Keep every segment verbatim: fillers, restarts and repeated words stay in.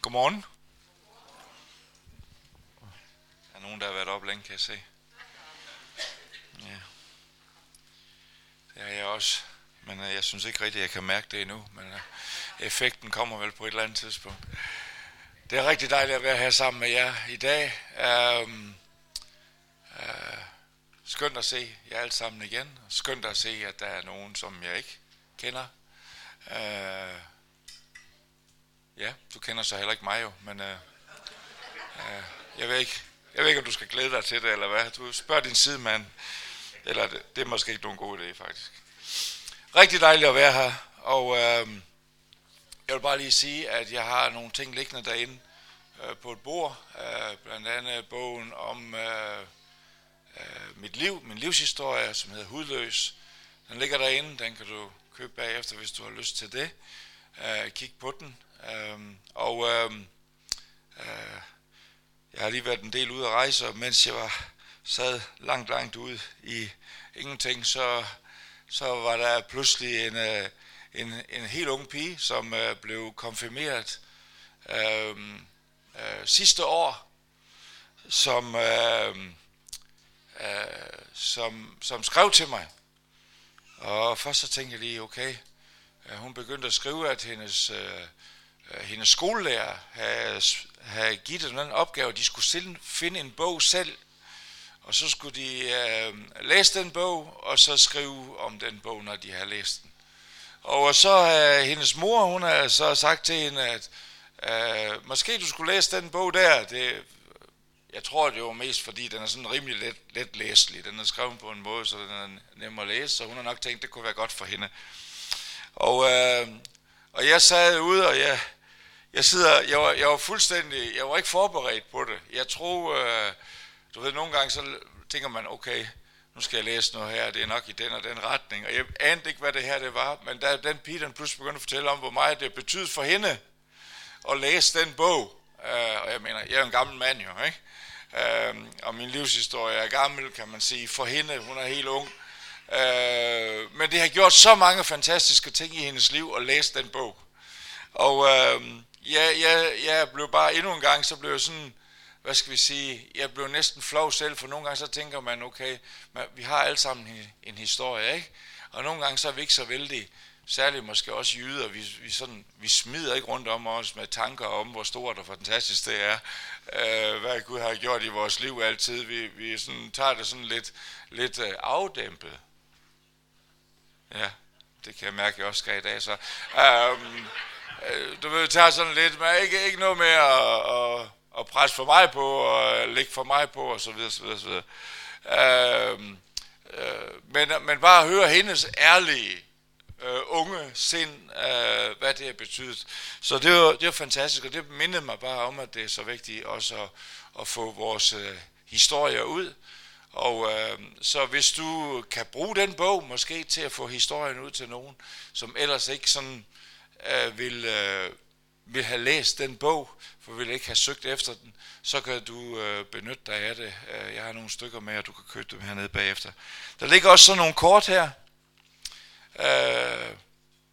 Godmorgen. Der er nogen, der har været op længe, kan jeg se. Ja. Det er jeg også. Men uh, jeg synes ikke rigtigt, at jeg kan mærke det endnu. Men uh, effekten kommer vel på et eller andet tidspunkt. Det er rigtig dejligt at være her sammen med jer i dag. Um, uh, skønt at se jer alle sammen igen. Skønt at se, at der er nogen, som jeg ikke kender. Uh, ja, du kender så heller ikke mig jo, men uh, uh, jeg ved ikke, jeg ved ikke, om du skal glæde dig til det, eller hvad. Du spørger din sidemand, eller det, det er måske ikke nogen god idé, faktisk. Rigtig dejligt at være her, og øh, jeg vil bare lige sige, at jeg har nogle ting liggende derinde øh, på et bord, øh, blandt andet bogen om øh, øh, mit liv, min livshistorie, som hedder Hudløs. Den ligger derinde, den kan du købe bagefter, hvis du har lyst til det. Øh, kig på den, øh, og øh, øh, jeg har lige været en del ude at rejse, og mens jeg var sad langt, langt ude i ingenting, så, så var der pludselig en, en, en helt ung pige, som uh, blev konfirmeret uh, uh, sidste år, som, uh, uh, som, som skrev til mig. Og først så tænkte jeg lige, okay, uh, hun begyndte at skrive, at hendes, uh, hendes skolelærer havde, havde givet dem en opgave, at de skulle finde en bog selv, og så skulle de øh, læse den bog, og så skrive om den bog, når de har læst den. Og så har øh, hendes mor, hun har så sagt til hende, at øh, måske du skulle læse den bog der. Det, jeg tror, det var mest, fordi den er sådan rimelig let, let læselig. Den er skrevet på en måde, så den er nem at læse, så hun har nok tænkt, det kunne være godt for hende. Og, øh, og jeg sad ude, og jeg, jeg, sidder, jeg, var, jeg var fuldstændig, jeg var ikke forberedt på det. Jeg tror... Øh, Du ved, nogle gange så tænker man, okay, nu skal jeg læse noget her, det er nok i den og den retning. Og jeg anede ikke, hvad det her det var, men da den pige, den pludselig begyndte at fortælle om, hvor meget det betød for hende at læse den bog. Uh, og jeg mener, jeg er en gammel mand jo, ikke? Uh, og min livshistorie er gammel, kan man sige, for hende, hun er helt ung. Uh, men det har gjort så mange fantastiske ting i hendes liv at læse den bog. Og uh, jeg, jeg, jeg blev bare endnu en gang, så blev jeg sådan... Hvad skal vi sige, jeg blev næsten flov selv, for nogle gange så tænker man, okay, man, vi har alle sammen en, en historie, ikke? Og nogle gange så er vi ikke så vældig, særligt måske også jyder, vi, vi, sådan, vi smider ikke rundt om os med tanker om, hvor stort og fantastisk det er, øh, hvad Gud har gjort i vores liv altid. Vi, vi sådan, tager det sådan lidt, lidt øh, afdæmpet. Ja, det kan jeg mærke, jeg også skal i dag, så. Um, øh, du ved, vi tager sådan lidt, men ikke, ikke noget med at... at og presse for mig på, og lægge for mig på, og så videre, så videre, så videre. Øh, øh, men, men bare at høre hendes ærlige, øh, unge sind, øh, hvad det har betydet. Så det var, det var fantastisk, og det mindede mig bare om, at det er så vigtigt også at, at få vores øh, historier ud. Og øh, så hvis du kan bruge den bog, måske til at få historien ud til nogen, som ellers ikke sådan øh, vil... Øh, vil have læst den bog, for vil ikke have søgt efter den, så kan du øh, benytte dig af det. Jeg har nogle stykker med, og du kan købe dem hernede bagefter. Der ligger også sådan nogle kort her. Øh,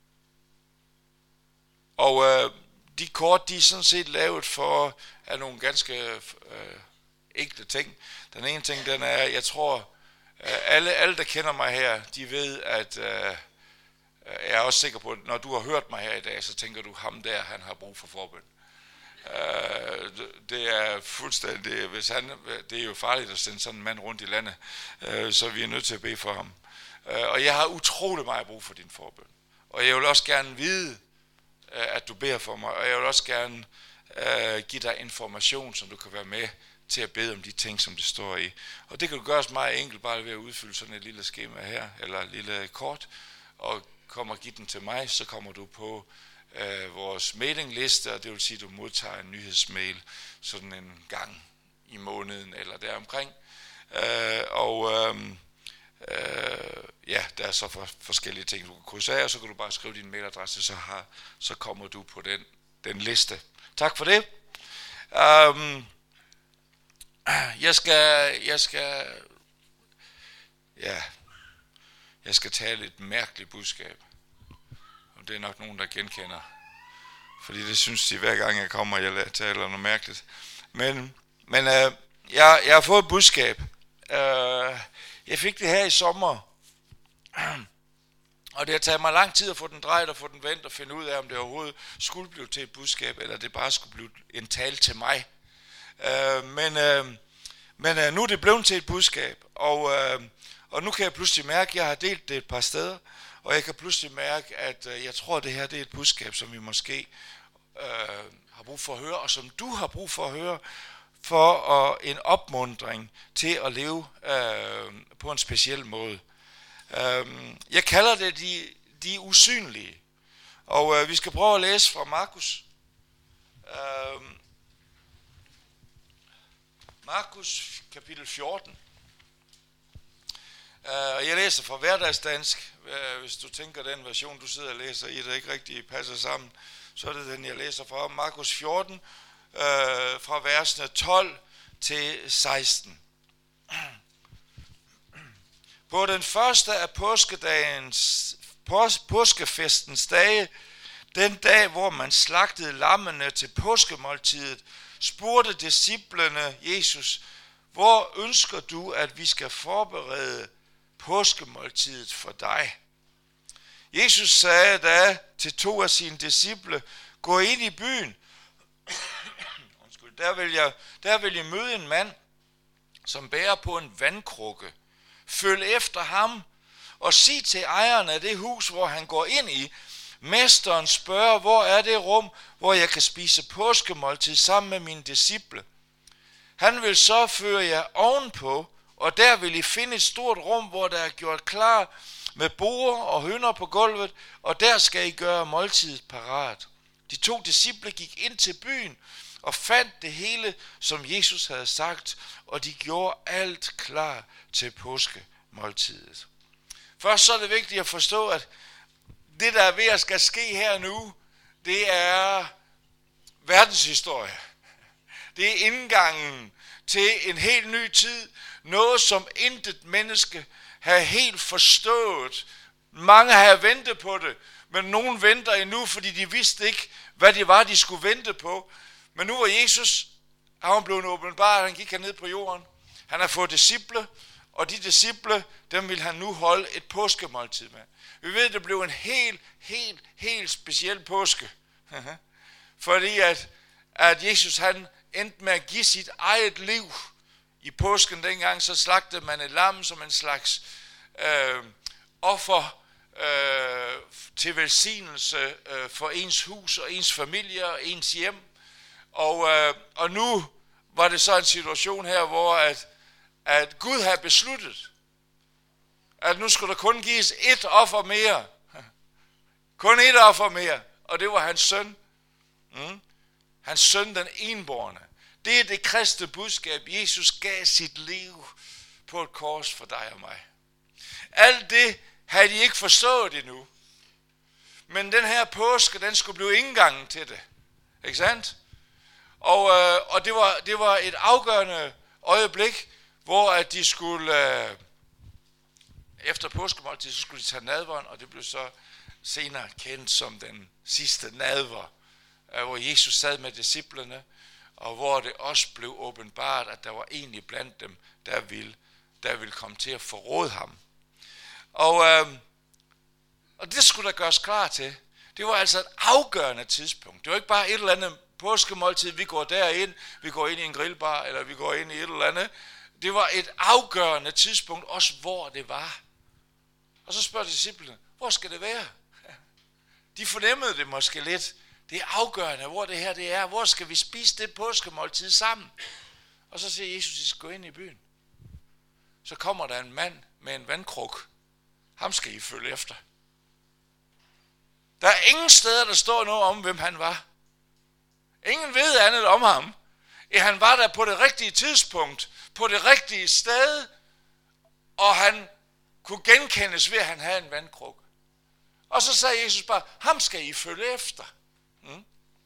og øh, de kort, de er sådan set lavet for af nogle ganske øh, enkle ting. Den ene ting, den er, jeg tror, øh, alle, alle der kender mig her, de ved, at øh, jeg er også sikker på, at når du har hørt mig her i dag, så tænker du, ham der, han har brug for forbøn. Uh, det er fuldstændig, hvis han, det er jo farligt at sende sådan en mand rundt i landet, uh, så vi er nødt til at bede for ham. Uh, og jeg har utrolig meget brug for din forbøn. Og jeg vil også gerne vide, uh, at du beder for mig, og jeg vil også gerne uh, give dig information, som du kan være med til at bede om de ting, som det står i. Og det kan du gøres meget enkelt, bare ved at udfylde sådan et lille skema her, eller et lille kort, og kommer og give den til mig, så kommer du på øh, vores mailingliste, og det vil sige, at du modtager en nyhedsmail sådan en gang i måneden eller deromkring. Øh, og øh, øh, ja, der er så for, forskellige ting, du kan krydse af, og så kan du bare skrive din mailadresse, så, har, så kommer du på den, den liste. Tak for det. Um, jeg skal, jeg skal, ja, jeg skal tale et mærkeligt budskab. Og det er nok nogen, der genkender. Fordi det synes de hver gang jeg kommer, jeg taler noget mærkeligt. Men, men øh, jeg, jeg har fået et budskab. Øh, jeg fik det her i sommer. Og det har taget mig lang tid at få den drejet og få den vendt og finde ud af, om det overhovedet skulle blive til et budskab, eller det bare skulle blive en tale til mig. Øh, men øh, men øh, nu er det blevet til et budskab, og, øh, og nu kan jeg pludselig mærke, at jeg har delt det et par steder, og jeg kan pludselig mærke, at øh, jeg tror, at det her det er et budskab, som vi måske øh, har brug for at høre, og som du har brug for at høre, for at, en opmuntring til at leve øh, på en speciel måde. Jeg kalder det de, de usynlige. Og øh, vi skal prøve at læse fra Markus. Øh, Markus kapitel fjorten. Øh, jeg læser fra hverdagsdansk. Øh, hvis du tænker den version, du sidder og læser i, der ikke rigtig passer sammen, så er det den, jeg læser fra. Markus fjorten, øh, fra versene tolv til seksten. På den første af påskedagens, pås, påskefestens dage, den dag, hvor man slagtede lammene til påskemåltidet, spurgte disciplene Jesus, hvor ønsker du, at vi skal forberede påskemåltidet for dig? Jesus sagde da til to af sine disciple, gå ind i byen. der, vil jeg, der vil jeg møde en mand, som bærer på en vandkrukke. Følg efter ham og sig til ejeren af det hus, hvor han går ind i. Mesteren spørger, hvor er det rum, hvor jeg kan spise påskemåltid sammen med mine disciple. Han vil så føre jer ovenpå, og der vil I finde et stort rum, hvor der er gjort klar med borde og hønder på gulvet, og der skal I gøre måltidet parat. De to disciple gik ind til byen og fandt det hele, som Jesus havde sagt, og de gjorde alt klar til påskemåltidet. Først så er det vigtigt at forstå, at det, der er ved at skal ske her nu, det er verdenshistorie. Det er indgangen til en helt ny tid. Noget, som intet menneske har helt forstået. Mange har ventet på det, men nogen venter endnu, fordi de vidste ikke, hvad det var, de skulle vente på. Men nu var Jesus, han var blevet åbenbart, han gik herned på jorden. Han har fået disciple, og de disciple, dem vil han nu holde et påskemåltid med. Vi ved, det blev en helt, helt, helt speciel påske. Fordi at, at Jesus, han endte med at give sit eget liv. I påsken dengang, så slagtede man et lam som en slags øh, offer øh, til velsignelse øh, for ens hus og ens familie og ens hjem. Og, øh, og nu var det så en situation her, hvor at, at Gud havde besluttet, at nu skulle der kun gives ét offer mere. Kun ét offer mere. Og det var hans søn. Mm. Hans søn, den enbårne. Det er det kristne budskab. Jesus gav sit liv på et kors for dig og mig. Alt det havde de ikke forstået endnu. Men den her påske, den skulle blive indgangen til det. Ikke sandt? Og, øh, og det, var, det var et afgørende øjeblik, hvor at de skulle, øh, efter påskemåltid, så skulle de tage nadveren, og det blev så senere kendt som den sidste nadver, øh, hvor Jesus sad med disciplene, og hvor det også blev åbenbart, at der var egentlig blandt dem, der ville, der ville komme til at forråde ham. Og, øh, og det skulle der gøres klar til. Det var altså et afgørende tidspunkt. Det var ikke bare et eller andet påskemåltid, vi går derind, vi går ind i en grillbar, eller vi går ind i et eller andet. Det var et afgørende tidspunkt, også hvor det var. Og så spørger disciplene, hvor skal det være? De fornemmede det måske lidt. Det er afgørende, hvor det her det er. Hvor skal vi spise det påskemåltid sammen? Og så siger Jesus, I skal gå ind i byen. Så kommer der en mand med en vandkruk. Ham skal I følge efter. Der er ingen steder, der står noget om, hvem han var. Ingen ved andet om ham. Han var der på det rigtige tidspunkt, på det rigtige sted, og han kunne genkendes ved, at han havde en vandkruk. Og så sagde Jesus bare, ham skal I følge efter. Mm.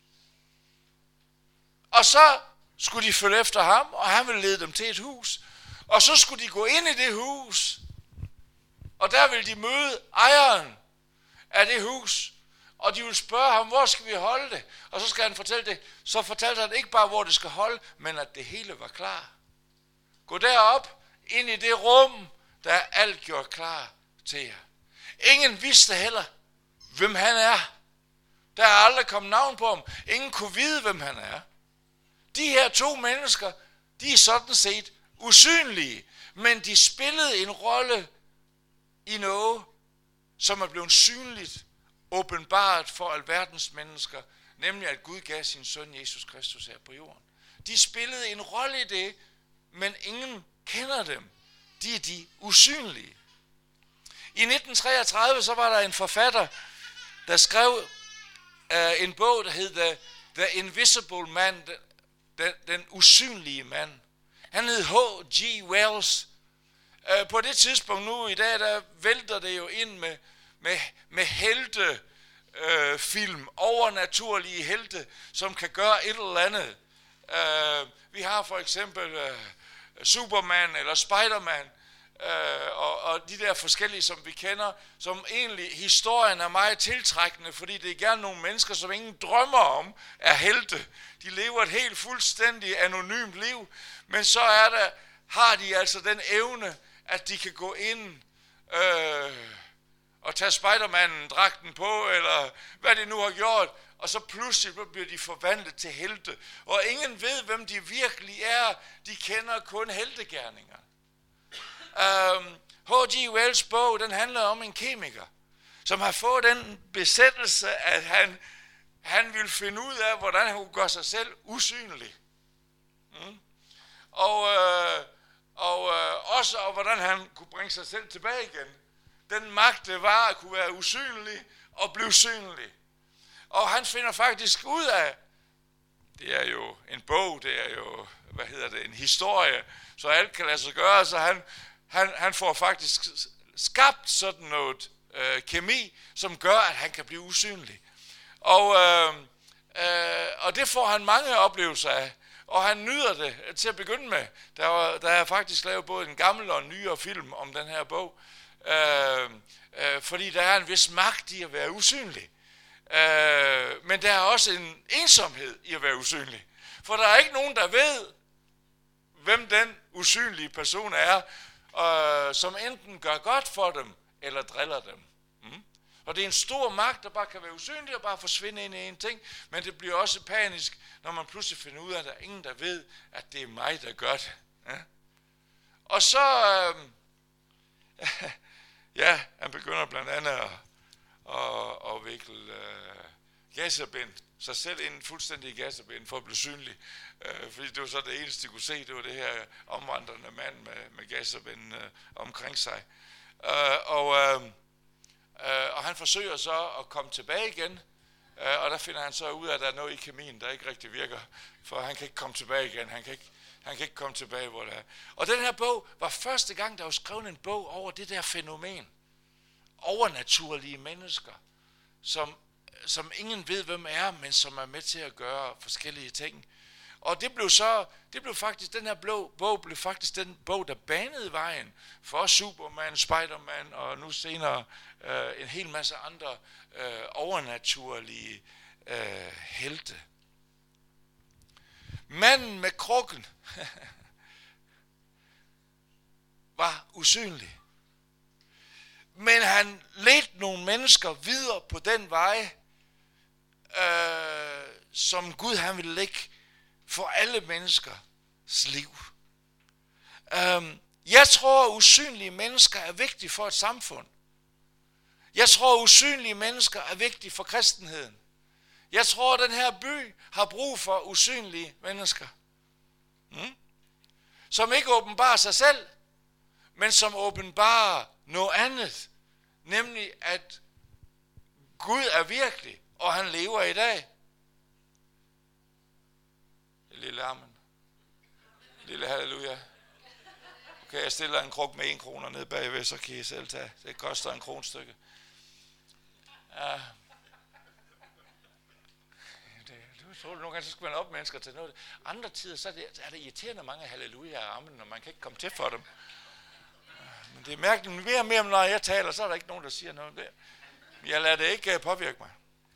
Og så skulle de følge efter ham, og han ville lede dem til et hus. Og så skulle de gå ind i det hus, og der ville de møde ejeren af det hus. Og de vil spørge ham, hvor skal vi holde det? Og så skal han fortælle det. Så fortalte han ikke bare, hvor det skal holde, men at det hele var klar. Gå derop, ind i det rum, der er alt gjort klar til jer. Ingen vidste heller, hvem han er. Der er aldrig kommet navn på ham. Ingen kunne vide, hvem han er. De her to mennesker, de er sådan set usynlige, men de spillede en rolle i noget, som er blevet synligt, åbenbart for alverdens mennesker, nemlig at Gud gav sin søn Jesus Kristus her på jorden. De spillede en rolle i det, men ingen kender dem. De er de usynlige. I nitten treogtredive så var der en forfatter, der skrev uh, en bog, der hed The, The Invisible Man, den, den usynlige mand. Han hed H G Wells. Uh, på det tidspunkt nu i dag, der vælter det jo ind med, med, med helte, uh, film, overnaturlige helte, som kan gøre et eller andet. Uh, vi har for eksempel uh, Superman eller Spiderman, Uh, og, og de der forskellige, som vi kender, som egentlig historien er meget tiltrækkende, fordi det er gerne nogle mennesker, som ingen drømmer om er helte. De lever et helt fuldstændig anonymt liv, men så er der, har de altså den evne, at de kan gå ind øh, og tage Spidermanen dragten på, eller hvad de nu har gjort, og så pludselig bliver de forvandlet til helte. Og ingen ved, hvem de virkelig er. De kender kun heltegerninger. Um, H G Wells bog, den handler om en kemiker, som har fået den besættelse, at han, han ville finde ud af, hvordan han kunne gøre sig selv usynlig. Mm. Og, øh, og øh, også, og hvordan han kunne bringe sig selv tilbage igen. Den magt, det var at kunne være usynlig og blive synlig. Og han finder faktisk ud af, det er jo en bog, det er jo, hvad hedder det, en historie, så alt kan lade sig gøre, så han Han, han får faktisk skabt sådan noget øh, kemi, som gør, at han kan blive usynlig. Og, øh, øh, og det får han mange oplevelser af, og han nyder det til at begynde med. Der, var, der er faktisk lavet både en gammel og en nyere film om den her bog, øh, øh, fordi der er en vis magt i at være usynlig. Øh, men der er også en ensomhed i at være usynlig. For der er ikke nogen, der ved, hvem den usynlige person er, Uh, som enten gør godt for dem, eller driller dem. Mm. Og det er en stor magt, der bare kan være usynlig og bare forsvinde ind i en ting, men det bliver også panisk, når man pludselig finder ud af, at der er ingen, der ved, at det er mig, der gør det. Ja. Og så, uh, ja, han begynder blandt andet at, at, at vikle uh, gaserbind, sig selv ind fuldstændig i gaserbind for at blive synlig. Øh, fordi det var så det eneste, de kunne se, det var det her omvandrende mand med, med gaserbind øh, omkring sig. Øh, og, øh, øh, og han forsøger så at komme tilbage igen, øh, og der finder han så ud af, at der er noget i kemien, der ikke rigtig virker, for han kan ikke komme tilbage igen, han kan ikke, han kan ikke komme tilbage, hvor det er. Og den her bog var første gang, der var skrevet en bog over det der fænomen, overnaturlige mennesker, som som ingen ved, hvem er, men som er med til at gøre forskellige ting. Og det blev så, det blev faktisk, den her blå bog blev faktisk den bog, der banede vejen for Superman, Spiderman og nu senere øh, en hel masse andre øh, overnaturlige øh, helte. Manden med krukken var usynlig. Men han ledte nogle mennesker videre på den vej, øh, som Gud han ville lægge for alle menneskers liv. Øh, jeg tror, usynlige mennesker er vigtige for et samfund. Jeg tror, usynlige mennesker er vigtige for kristenheden. Jeg tror, at den her by har brug for usynlige mennesker. Hmm? Som ikke åbenbarer sig selv, men som åbenbarer noget andet. Nemlig, at Gud er virkelig, og han lever i dag. Lille amen. Lille halleluja. Okay, jeg stiller en kruk med en kroner ned bagved, så kan I selv tage. Det koster en kronstykke. Ja. Det tror du nogle gange, så skal man op mennesker til noget. Andre tider, så er det, er det irriterende mange halleluja og amen, og man kan ikke komme til for dem. Men det er mærkeligt, mere og mere, når jeg taler, så er der ikke nogen, der siger noget om det. Jeg lader det ikke påvirke mig.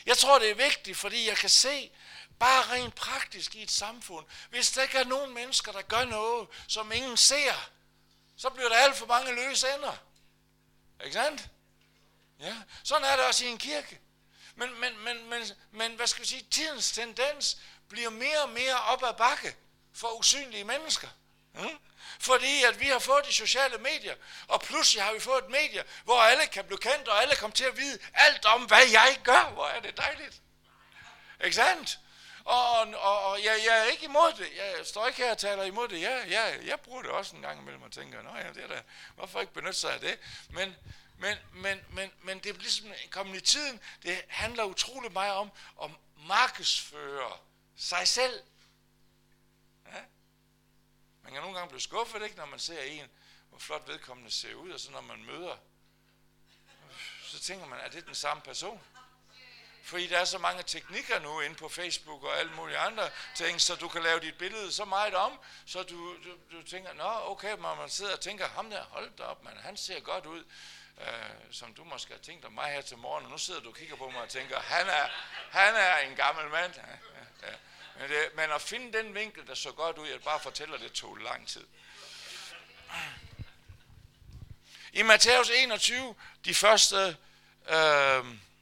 Jeg tror, det er vigtigt, fordi jeg kan se, bare rent praktisk i et samfund, hvis der ikke er nogen mennesker, der gør noget, som ingen ser, så bliver der alt for mange løse ender. Ikke sandt? Ja, sådan er det også i en kirke. Men, men, men, men, men hvad skal vi sige, tidens tendens bliver mere og mere op ad bakke for usynlige mennesker. Mm? Fordi at vi har fået de sociale medier, og pludselig har vi fået et medie, hvor alle kan blive kendt, og alle kommer til at vide alt om, hvad jeg gør. Hvor er det dejligt. Ikke sandt? Og, og, og jeg, jeg er ikke imod det. Jeg står ikke her og taler imod det. Jeg, jeg, jeg bruger det også en gang imellem og tænker, nå ja, det er da, hvorfor ikke benytte sig af det? Men, men, men, men, men det er ligesom kommet i tiden. Det handler utrolig meget om at markedsføre sig selv. Ja? Man kan nogle gange blive skuffet, ikke, når man ser en, hvor flot vedkommende ser ud, og så når man møder, så tænker man, er det den samme person? Fordi der er så mange teknikker nu inde på Facebook og alle mulige andre ting, så du kan lave dit billede så meget om, så du, du, du tænker, nå okay, når man sidder og tænker, ham der, hold da op, man, han ser godt ud, øh, som du måske har tænkt om mig her til morgen, og nu sidder du og kigger på mig og tænker, han er, han er en gammel mand. Ja, ja, ja. Men, det, men at finde den vinkel, der så godt ud, jeg bare fortæller, det tog lang tid. I Matthæus enogtyve, de første... Øh,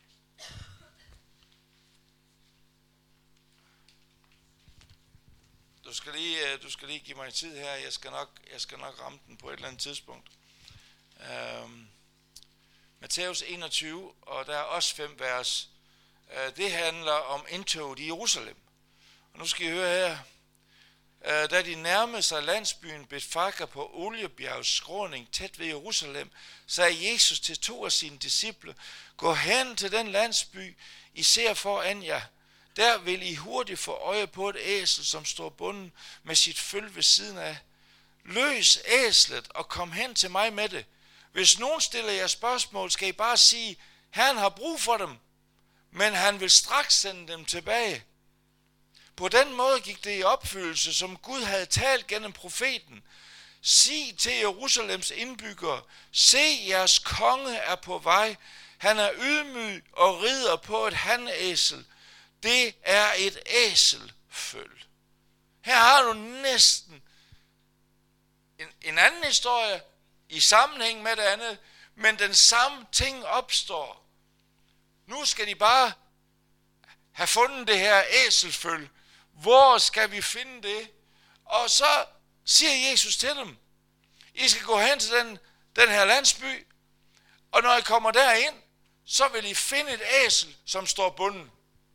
Du skal lige, du skal lige give mig tid her. Jeg skal nok, jeg skal nok ramme den på et eller andet tidspunkt. Øhm, Matthæus enogtyve, og der er også fem vers. Øh, det handler om indtoget i Jerusalem. Og nu skal I høre her. Øh, da de nærmede sig landsbyen Betfaka på Oliebjergs skråning tæt ved Jerusalem, sagde Jesus til to af sine disciple, gå hen til den landsby, I ser foran jer. Der vil I hurtigt få øje på et æsel, som står bunden med sit føl ved siden af. Løs æslet og kom hen til mig med det. Hvis nogen stiller jer spørgsmål, skal I bare sige, Herren har brug for dem, men han vil straks sende dem tilbage. På den måde gik det i opfyldelse, som Gud havde talt gennem profeten. Sig til Jerusalems indbyggere, se jeres konge er på vej. Han er ydmyg og rider på et hanæsel. Det er et æselføl. Her har du næsten en, en anden historie i sammenhæng med det andet, men den samme ting opstår. Nu skal de bare have fundet det her æselføl. Hvor skal vi finde det? Og så siger Jesus til dem, I skal gå hen til den, den her landsby, og når I kommer derind, så vil I finde et æsel, som står bunden.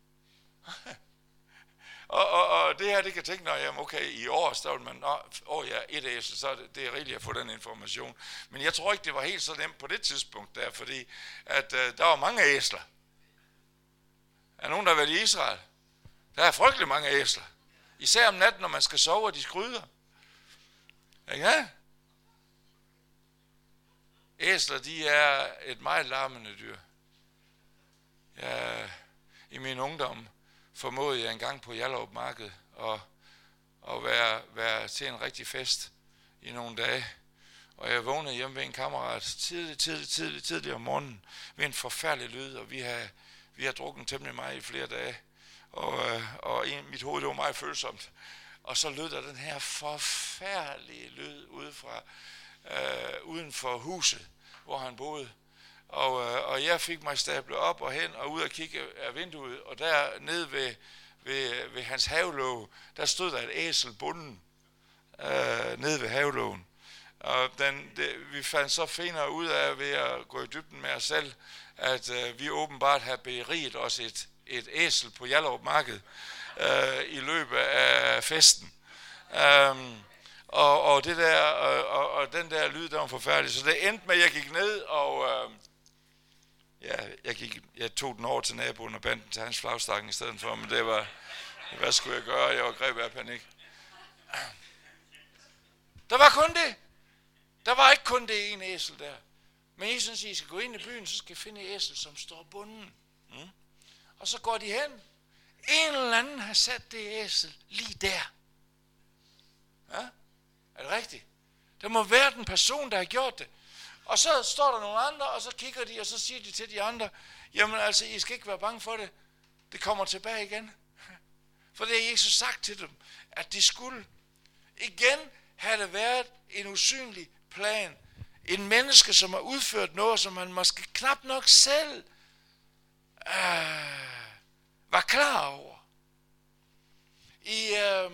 og, og, og det her, det kan tænke, jamen okay, i år, så vil man, nå, åh ja, et æsel, så er det, det er rigeligt at få den information. Men jeg tror ikke, det var helt så nemt på det tidspunkt der, fordi at øh, der var mange æsler. Er nogen, der har været i Israel? Der er frygtelig mange æsler. Især om natten, når man skal sove, og de skryder. Ikke? Æsler, de er et meget larmende dyr. Ja, i min ungdom formåede jeg engang på Hjallerup Marked at, at være, være til en rigtig fest i nogle dage. Og jeg vågnede hjemme ved en kammerat tidligt, tidligt, tidligt, tidligt om morgenen ved en forfærdelig lyd, og vi har, vi har drukket temmelig meget i flere dage. Og, og en, mit hoved det var meget følsomt. Og så lød der den her forfærdelige lyd ude fra, øh, uden for huset, hvor han boede. Og, øh, og jeg fik mig stablet op og hen og ud og kigge af vinduet, og der nede ved, ved, ved hans havelåg, der stod der et æsel bunden øh, nede ved havelågen. Og den, det, vi fandt så finere ud af ved at gå i dybden med os selv, at øh, vi åbenbart havde beriget os et, et æsel på Hjallerup Marked øh, i løbet af festen. Um, og, og, det der, og, og den der lyd, der var forfærdelig. Så det endte med, at jeg gik ned, og øh, ja, jeg, gik, jeg tog den over til naboen og bandt den til hans flagstakken i stedet for, men det var, hvad skulle jeg gøre? Jeg var grebet af panik. Der var kun det. Der var ikke kun det ene æsel der. Men Jesus siger, I skal gå ind i byen, så skal I finde et æsel, som står bunden. Mm. Og så går de hen. En eller anden har sat det æsel lige der. Ja? Er det rigtigt? Der må være den person, der har gjort det. Og så står der nogle andre, og så kigger de, og så siger de til de andre, jamen altså, I skal ikke være bange for det. det kommer tilbage igen. For det har Jesus sagt til dem, at de skulle. Igen havde det været en usynlig plan. En menneske, som har udført noget, som man måske knap nok selv øh, var klar over. I, øh,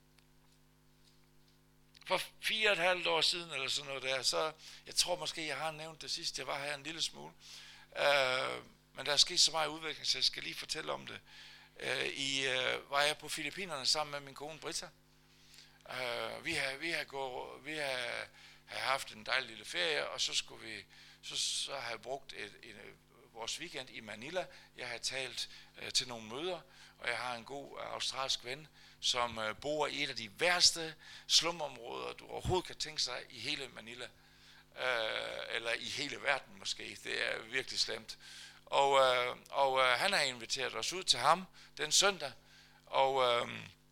for fire og et halvt år siden, eller sådan noget der, så jeg tror måske, jeg har nævnt det sidst, jeg var her en lille smule. Øh, men der er sket så meget udvikling, så jeg skal lige fortælle om det. Øh, I øh, var jeg på Filippinerne sammen med min kone Britta. Øh, vi har, vi har, gået, vi har, har haft en dejlig lille ferie, og så skulle vi, så, så har jeg brugt et, et, vores weekend i Manila. Jeg har talt øh, til nogle møder, og jeg har en god øh, australsk ven, som øh, bor i et af de værste slumområder, du overhovedet kan tænke sig i hele Manila. Øh, eller i hele verden måske. Det er virkelig slemt. Og, øh, og øh, han har inviteret os ud til ham den søndag, og, øh,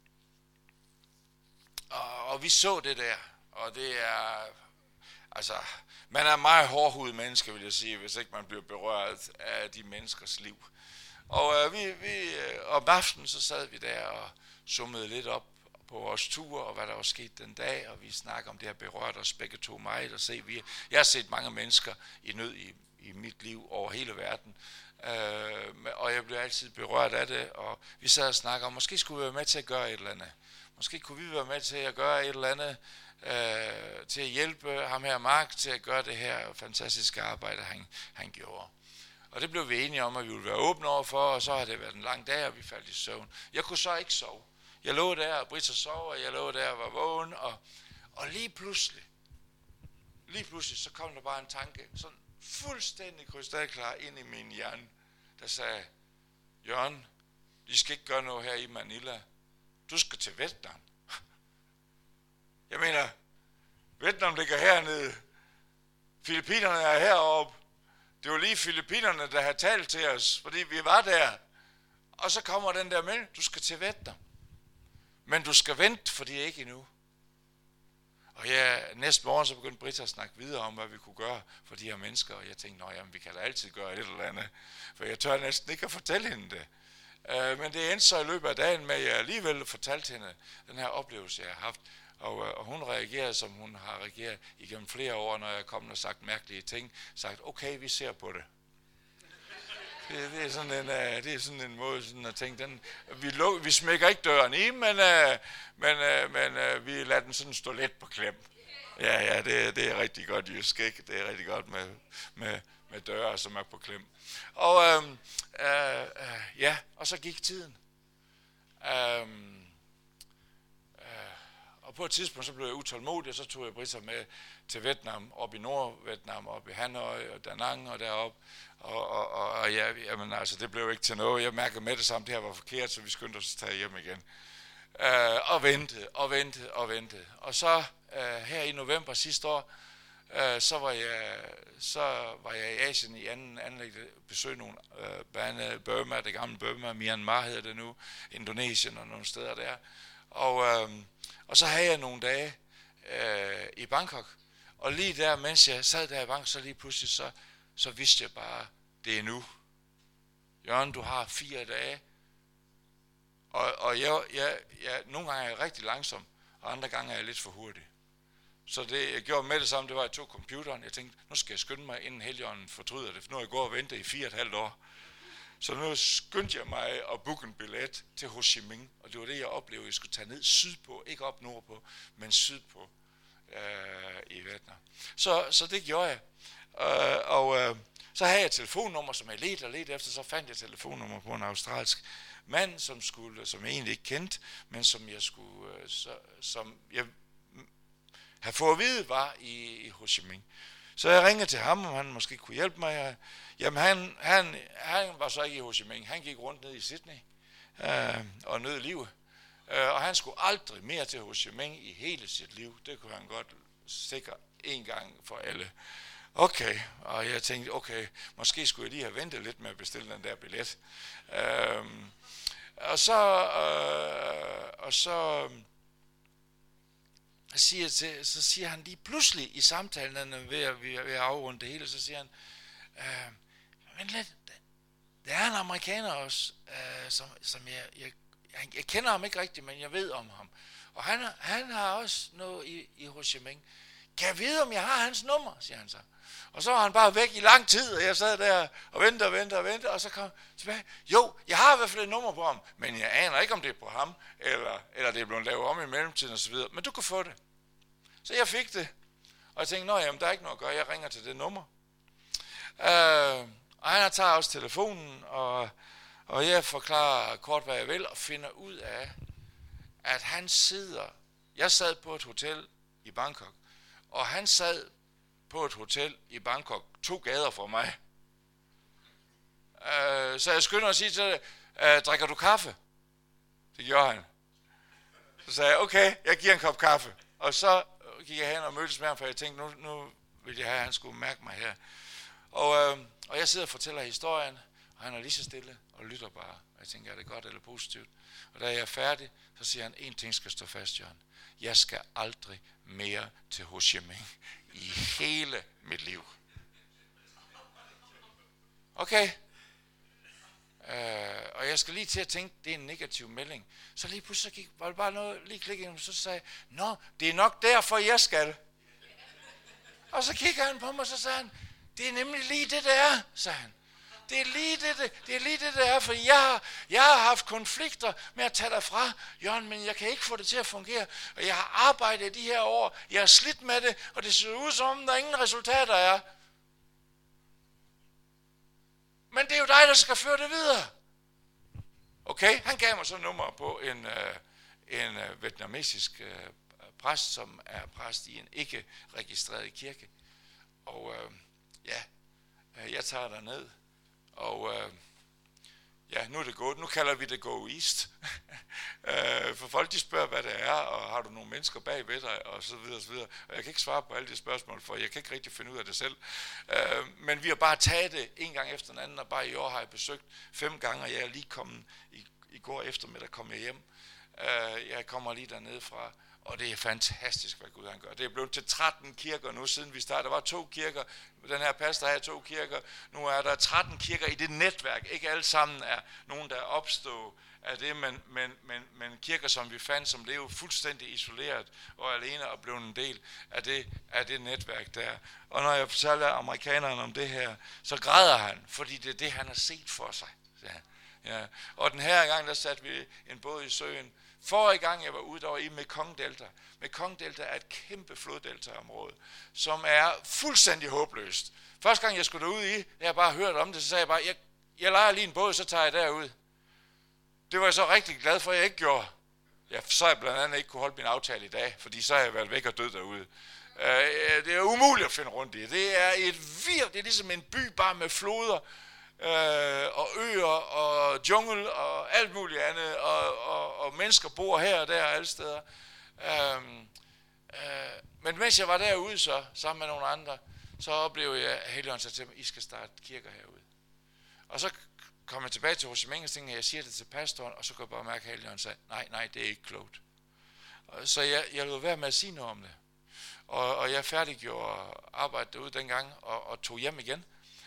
og, og vi så det der, og det er, altså, man er meget hårdhudet menneske, vil jeg sige, hvis ikke man bliver berørt af de menneskers liv. Og øh, vi, vi, om aftenen så sad vi der og summede lidt op på vores tur, og hvad der var sket den dag, og vi snakker om det her berørt os begge to meget, og se, vi, jeg har set mange mennesker i nød i, i mit liv over hele verden, øh, og jeg blev altid berørt af det, og vi sad og snakkede om, måske skulle vi være med til at gøre et eller andet. Måske kunne vi være med til at gøre et eller andet, øh, til at hjælpe ham her Mark til at gøre det her fantastiske arbejde, han, han gjorde. Og det blev vi enige om, at vi ville være åbne over for, og så har det været en lang dag, og vi faldt i søvn. Jeg kunne så ikke sove. Jeg lå der, og Britta sov, og jeg lå der og var vågen, og, og lige pludselig, lige pludselig, så kom der bare en tanke, sådan fuldstændig krystalklar ind i min hjerne, der sagde, Jørgen, de skal ikke gøre noget her i Manila. Du skal til Vietnam. Jeg mener, Vietnam ligger hernede. Filippinerne er heroppe. Det var lige Filippinerne, der havde talt til os, fordi vi var der. Og så kommer den der med, du skal til Vietnam. Men du skal vente, for det er ikke endnu. Og ja, næste morgen så begyndte Britta at snakke videre om, hvad vi kunne gøre for de her mennesker. Og jeg tænkte, nå jamen, vi kan da altid gøre et eller andet. For jeg tør næsten ikke at fortælle hende det. Uh, men det endte så i løbet af dagen med, at jeg alligevel fortalte hende den her oplevelse, jeg har haft. Og, uh, og hun reagerede, som hun har reageret igennem flere år, når jeg kom og sagt mærkelige ting. Sagt, okay, vi ser på det. Det, det, er sådan en, uh, det er sådan en måde sådan at tænke, den, vi, luk, vi smækker ikke døren i, men, uh, men, uh, men uh, vi lader den sådan stå let på klem. Ja, ja, det, det er rigtig godt jysk, ikke? Det er rigtig godt med, med, med døre, som er på klem. Og øhm, øh, øh, ja, og så gik tiden. Øhm, øh, og på et tidspunkt, så blev jeg utålmodig, og så tog jeg Britta med til Vietnam, op i Nord-Vietnam, op i Hanoi og Da Nang og derop. Og, og, og, og ja, jamen, altså, det blev ikke til noget. Jeg mærkede med det samme, det her var forkert, så vi skyndte os at tage hjem igen. Øh, og ventede, og ventede, og ventede. Og så øh, her i november sidste år, øh, så, var jeg, så var jeg i Asien i anden anlæg, besøgte nogle øh, bane, Burma, det gamle Burma, Myanmar hedder det nu, Indonesien og nogle steder der. Og, øh, og så havde jeg nogle dage øh, i Bangkok, og lige der, mens jeg sad der i Bangkok, så lige pludselig, så, så vidste jeg bare, det er nu. Jørgen, du har fire dage. Og, og jeg, jeg, jeg, nogle gange er jeg rigtig langsom, og andre gange er jeg lidt for hurtig. Så det, jeg gjorde med det samme, det var, at jeg tog computeren. Jeg tænkte, nu skal jeg skynde mig, inden Helligånden fortryder det, for nu har jeg gået og ventet i fire og et halvt år. Så nu skyndte jeg mig at booke en billet til Ho Chi Minh, og det var det, jeg oplevede. Jeg skulle tage ned sydpå, ikke op nordpå, men sydpå øh, i Vietnam. Så, så det gjorde jeg. Øh, og øh, så havde jeg et telefonnummer, som jeg ledte og ledte efter, så fandt jeg telefonnummer på en australsk mand, som skulle, som jeg egentlig ikke kendte, men som jeg skulle, øh, så, som jeg havde fået at vide, var i, i Ho Chi Minh. Så jeg ringede til ham, om han måske kunne hjælpe mig. Jamen han, han, han var så ikke i Ho Chi Minh, han gik rundt ned i Sydney øh, og nød livet. Øh, og han skulle aldrig mere til Ho Chi Minh i hele sit liv. Det kunne han godt sikre en gang for alle. Okay, og jeg tænkte, okay, måske skulle jeg lige have ventet lidt med at bestille den der billet. Øh, og så, øh, og så siger, til, så siger han lige pludselig i samtalen, ved at, ved at afrunde det hele, så siger han, øh, men lidt, der er en amerikaner også, øh, som, som jeg, jeg, jeg, jeg kender ham ikke rigtigt, men jeg ved om ham. Og han, han har også noget i, i Ho Chi Minh. Kan jeg vide, om jeg har hans nummer, siger han så. Og så var han bare væk i lang tid, og jeg sad der og ventede og ventede og ventede, og så kom tilbage. Jo, jeg har i hvert fald et nummer på ham, men jeg aner ikke, om det er på ham, eller, eller det er blevet lavet om i mellemtiden osv. Men du kan få det. Så jeg fik det, og jeg tænkte, nå jamen, der er ikke noget at gøre, jeg ringer til det nummer. Øh, og han tager også telefonen, og, og jeg forklarer kort, hvad jeg vil, og finder ud af, at han sidder, jeg sad på et hotel i Bangkok, og han sad på et hotel i Bangkok, to gader fra mig. Øh, så jeg skynder at sige til det, øh, drikker du kaffe? Det gjorde han. Så sagde jeg, okay, jeg giver en kop kaffe. Og så gik jeg hen og mødtes med ham, for jeg tænkte, nu, nu vil jeg have, at han skulle mærke mig her. Og, øh, og jeg sidder og fortæller historien, og han er lige så stille og lytter bare. Og jeg tænker, er det godt eller positivt? Og da jeg er færdig, så siger han, en ting skal stå fast, Jørgen. Jeg skal aldrig mere til Ho Chi Minh i hele mit liv. Okay. Øh, og jeg skal lige til at tænke, det er en negativ melding. Så lige pludselig gik, var det bare noget, lige klikke, så sagde jeg, nå, det er nok derfor, jeg skal. Og så kigger han på mig, og så sagde han, det er nemlig lige det, det er, sagde han. Det er lige det, det, det er lige det, det er, for jeg har, jeg har haft konflikter med at tage dig fra, Jørgen, men jeg kan ikke få det til at fungere. Og jeg har arbejdet i de her år, jeg har slidt med det, og det ser ud som, der ingen resultater er. Men det er jo dig, der skal føre det videre. Okay, han gav mig så nummer på en, øh, en øh, vietnamesisk øh, præst, som er præst i en ikke registreret kirke. Og øh, ja, øh, jeg tager der ned. Og øh, ja, nu er det gået. Nu kalder vi det Go East. øh, for folk, de spørger, hvad det er, og har du nogle mennesker bag ved dig, og så videre, og så videre. Og jeg kan ikke svare på alle de spørgsmål, for jeg kan ikke rigtig finde ud af det selv. Øh, men vi har bare taget det en gang efter den anden, og bare i år har jeg besøgt fem gange, og jeg er lige kommet, i, i går eftermiddag kom jeg hjem. Øh, jeg kommer lige dernede fra, og det er fantastisk, hvad Gud han gør. Det er blevet til tretten kirker nu, siden vi startede. Der var to kirker. Den her pastor havde to kirker. Nu er der tretten kirker i det netværk. Ikke alle sammen er nogen, der er opstået af det, men, men, men, men kirker, som vi fandt, som levede fuldstændig isoleret og alene og blev en del af det, af det netværk der. Og når jeg fortæller amerikanerne om det her, så græder han, fordi det er det, han har set for sig. Ja. Ja. Og den her gang, der satte vi en båd i søen. Forrige gang jeg var ude, der var i Mekong Delta. Mekong Delta er et kæmpe floddeltaområde, som er fuldstændig håbløst. Første gang jeg skulle derud i, jeg har bare hørt om det, så sagde jeg bare, jeg, jeg leger lige en båd, så tager jeg derud. Det var jeg så rigtig glad for, at jeg ikke gjorde. Ja, så jeg blandt andet ikke kunne holde min aftale i dag, fordi så har jeg været væk og død derude. Uh, det er umuligt at finde rundt i. Det er et vir, det er ligesom en by bare med floder, Øh, og øer og jungle og alt muligt andet, og, og, og mennesker bor her og der alle steder. Øhm, øh, men mens jeg var derude så, sammen med nogle andre, så oplevede jeg, at Helligånden sagde til mig, I skal starte kirker herude. Og så kom jeg tilbage til Ho Chi Minh, og tænkte, jeg siger det til pastoren, og så kunne jeg bare mærke, at Helligånden sagde, nej, nej, det er ikke klogt. Og så jeg, jeg lod være med at sige noget om det. Og, og jeg færdiggjorde arbejdet derude dengang, og, og tog hjem igen.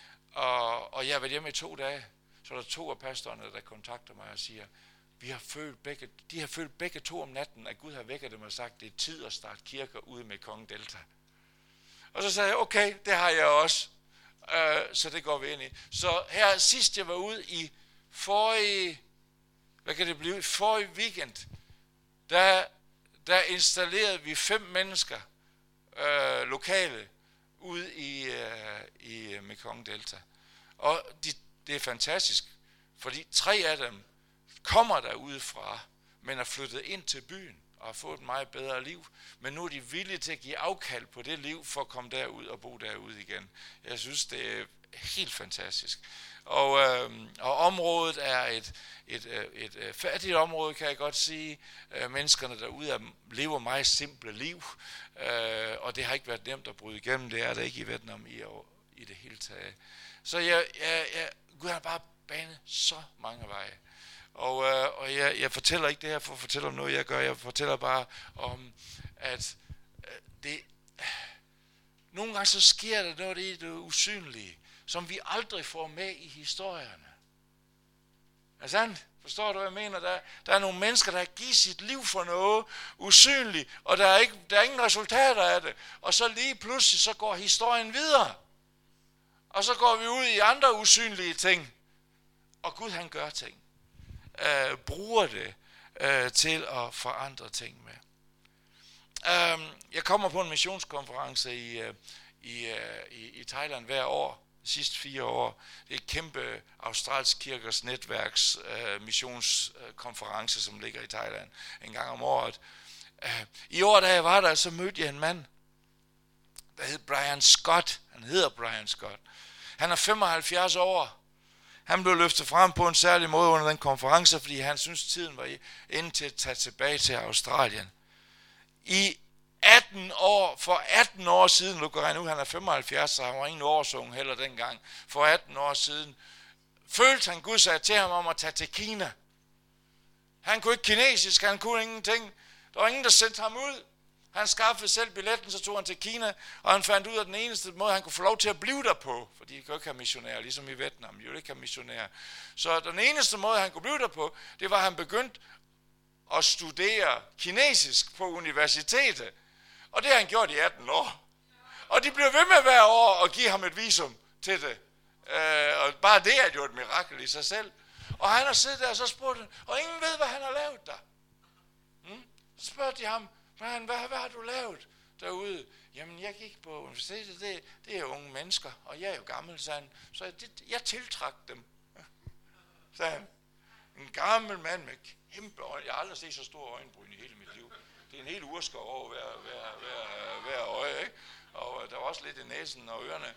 Og, og jeg har været hjemme i to dage, så er der to af pastorerne, der kontakter mig og siger, vi har følt begge, de har følt begge to om natten, at Gud har vækket dem og sagt, det er tid at starte kirker ude med Mekong Delta. Og så sagde jeg, okay, det har jeg også, uh, så det går vi ind i. Så her sidst jeg var ude i forrige, hvad kan det blive, forrige weekend, der, der installerede vi fem mennesker, uh, lokale, ude i, uh, i Mekong Delta. Og de, det er fantastisk, fordi tre af dem kommer derudefra, men er flyttet ind til byen og har fået et meget bedre liv. Men nu er de villige til at give afkald på det liv, for at komme derud og bo derude igen. Jeg synes, det er helt fantastisk. Og, øh, og området er et, et, et, et fattigt område, kan jeg godt sige. Øh, menneskerne derude er, lever meget simple liv, øh, og det har ikke været nemt at bryde igennem. Det er det ikke i Vietnam i, i det hele taget. Så jeg, jeg, jeg, Gud har bare banet så mange veje. Og, øh, og jeg, jeg fortæller ikke det her for at fortælle om noget, jeg gør. Jeg fortæller bare om, at øh, det, øh, nogle gange så sker der noget i det usynlige, som vi aldrig får med i historierne. Er sandt? Forstår du, hvad jeg mener? Der, der er nogle mennesker, der har givet sit liv for noget usynligt, og der er, ikke, der er ingen resultater af det. Og så lige pludselig, så går historien videre. Og så går vi ud i andre usynlige ting. Og Gud, han gør ting. Øh, bruger det øh, til at forandre ting med. Øh, jeg kommer på en missionskonference i, øh, i, øh, i, i Thailand hver år. De sidste fire år. Det er et kæmpe australsk kirkers netværks øh, missionskonference, som ligger i Thailand en gang om året. Øh, I år, da jeg var der, så mødte jeg en mand, der hed Brian Scott. Han hedder Brian Scott. Han er femoghalvfjerds år. Han blev løftet frem på en særlig måde under den konference, fordi han synes tiden var inde til at tage tilbage til Australien. I atten år, for atten år siden, nu går jeg nu, han er femoghalvfjerds, så han var ingen årsunge heller dengang. For atten år siden følte han Gud sagde til ham om at tage til Kina. Han kunne ikke kinesisk, han kunne ingenting. Der var ingen, der sendte ham ud. Han skaffede selv billetten, så tog han til Kina, og han fandt ud af den eneste måde, han kunne få lov til at blive der på, fordi de kan jo ikke have missionærer, ligesom i Vietnam, de vil ikke have missionærer. Så den eneste måde, han kunne blive der på, det var, at han begyndte at studere kinesisk på universitetet. Og det har han gjort i atten år. Og de blev ved med hver år at give ham et visum til det. Øh, og bare det er jo et mirakel i sig selv. Og han har siddet der og så spurgt, og ingen ved, hvad han har lavet der. Hmm? Så spørger de ham, hvad, hvad har du lavet derude? Jamen, jeg gik på universitetet, det, det er unge mennesker, og jeg er jo gammel, sagde han. Så jeg, det, jeg tiltrak dem, sagde han. En gammel mand med kæmpe øjne. Jeg har aldrig set så store øjenbryn i hele mit liv. Det er en hel urskov over hver, hver, hver, hver øje, ikke? Og der var også lidt i næsen og ørerne.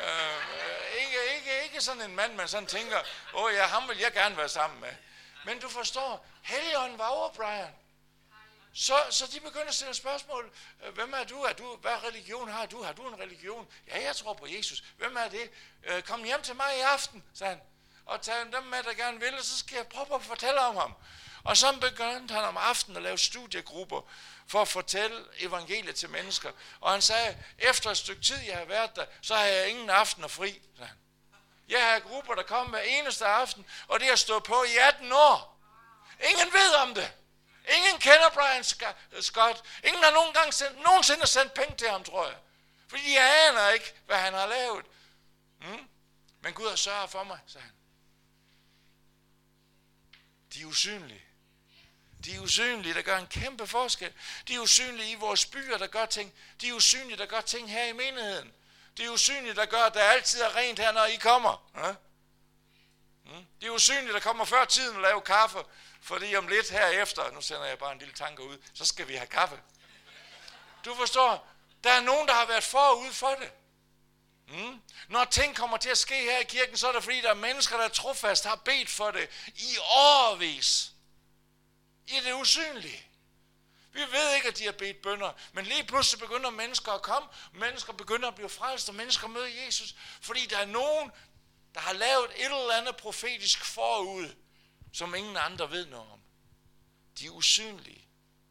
Øh, ikke, ikke, ikke sådan en mand, man sådan tænker, åh ja, ham vil jeg gerne være sammen med. Men du forstår, Helligånden var over Brian. Så, så de begynder at stille spørgsmål. Hvem er du? Er du? Hvad religion har du? Har du en religion? Ja, jeg tror på Jesus. Hvem er det? Øh, kom hjem til mig i aften, sagde han. Og tag dem med, der gerne vil, og så skal jeg prøve at fortælle om ham. Og så begyndte han om aftenen at lave studiegrupper for at fortælle evangeliet til mennesker. Og han sagde, efter et stykke tid, jeg har været der, så har jeg ingen aftener fri, sagde han. Jeg har grupper, der kommer hver eneste aften, og det har stået på i atten år. Ingen ved om det. Ingen kender Brian Scott. Ingen har nogen gang sendt, nogensinde sendt penge til ham, tror jeg. Fordi de aner ikke, hvad han har lavet. Mm? Men Gud har sørget for mig, sagde han. De er usynlige. De er usynlige, der gør en kæmpe forskel. De er usynlige i vores byer, der gør ting. De er usynlige, der gør ting her i menigheden. De er usynlige, der gør, at der altid er rent her, når I kommer. Ja? Mm? De er usynlige, der kommer før tiden og laver kaffe. Fordi om lidt herefter, nu sender jeg bare en lille tanke ud, så skal vi have kaffe. Du forstår, der er nogen, der har været forud for det. Mm. Når ting kommer til at ske her i kirken, så er det fordi, der er mennesker, der trofast har bedt for det i årevis. I det usynlige. Vi ved ikke, at de har bedt bønner, men lige pludselig begynder mennesker at komme, mennesker begynder at blive frelst, og mennesker møder Jesus, fordi der er nogen, der har lavet et eller andet profetisk forud, som ingen andre ved noget om. De er usynlige.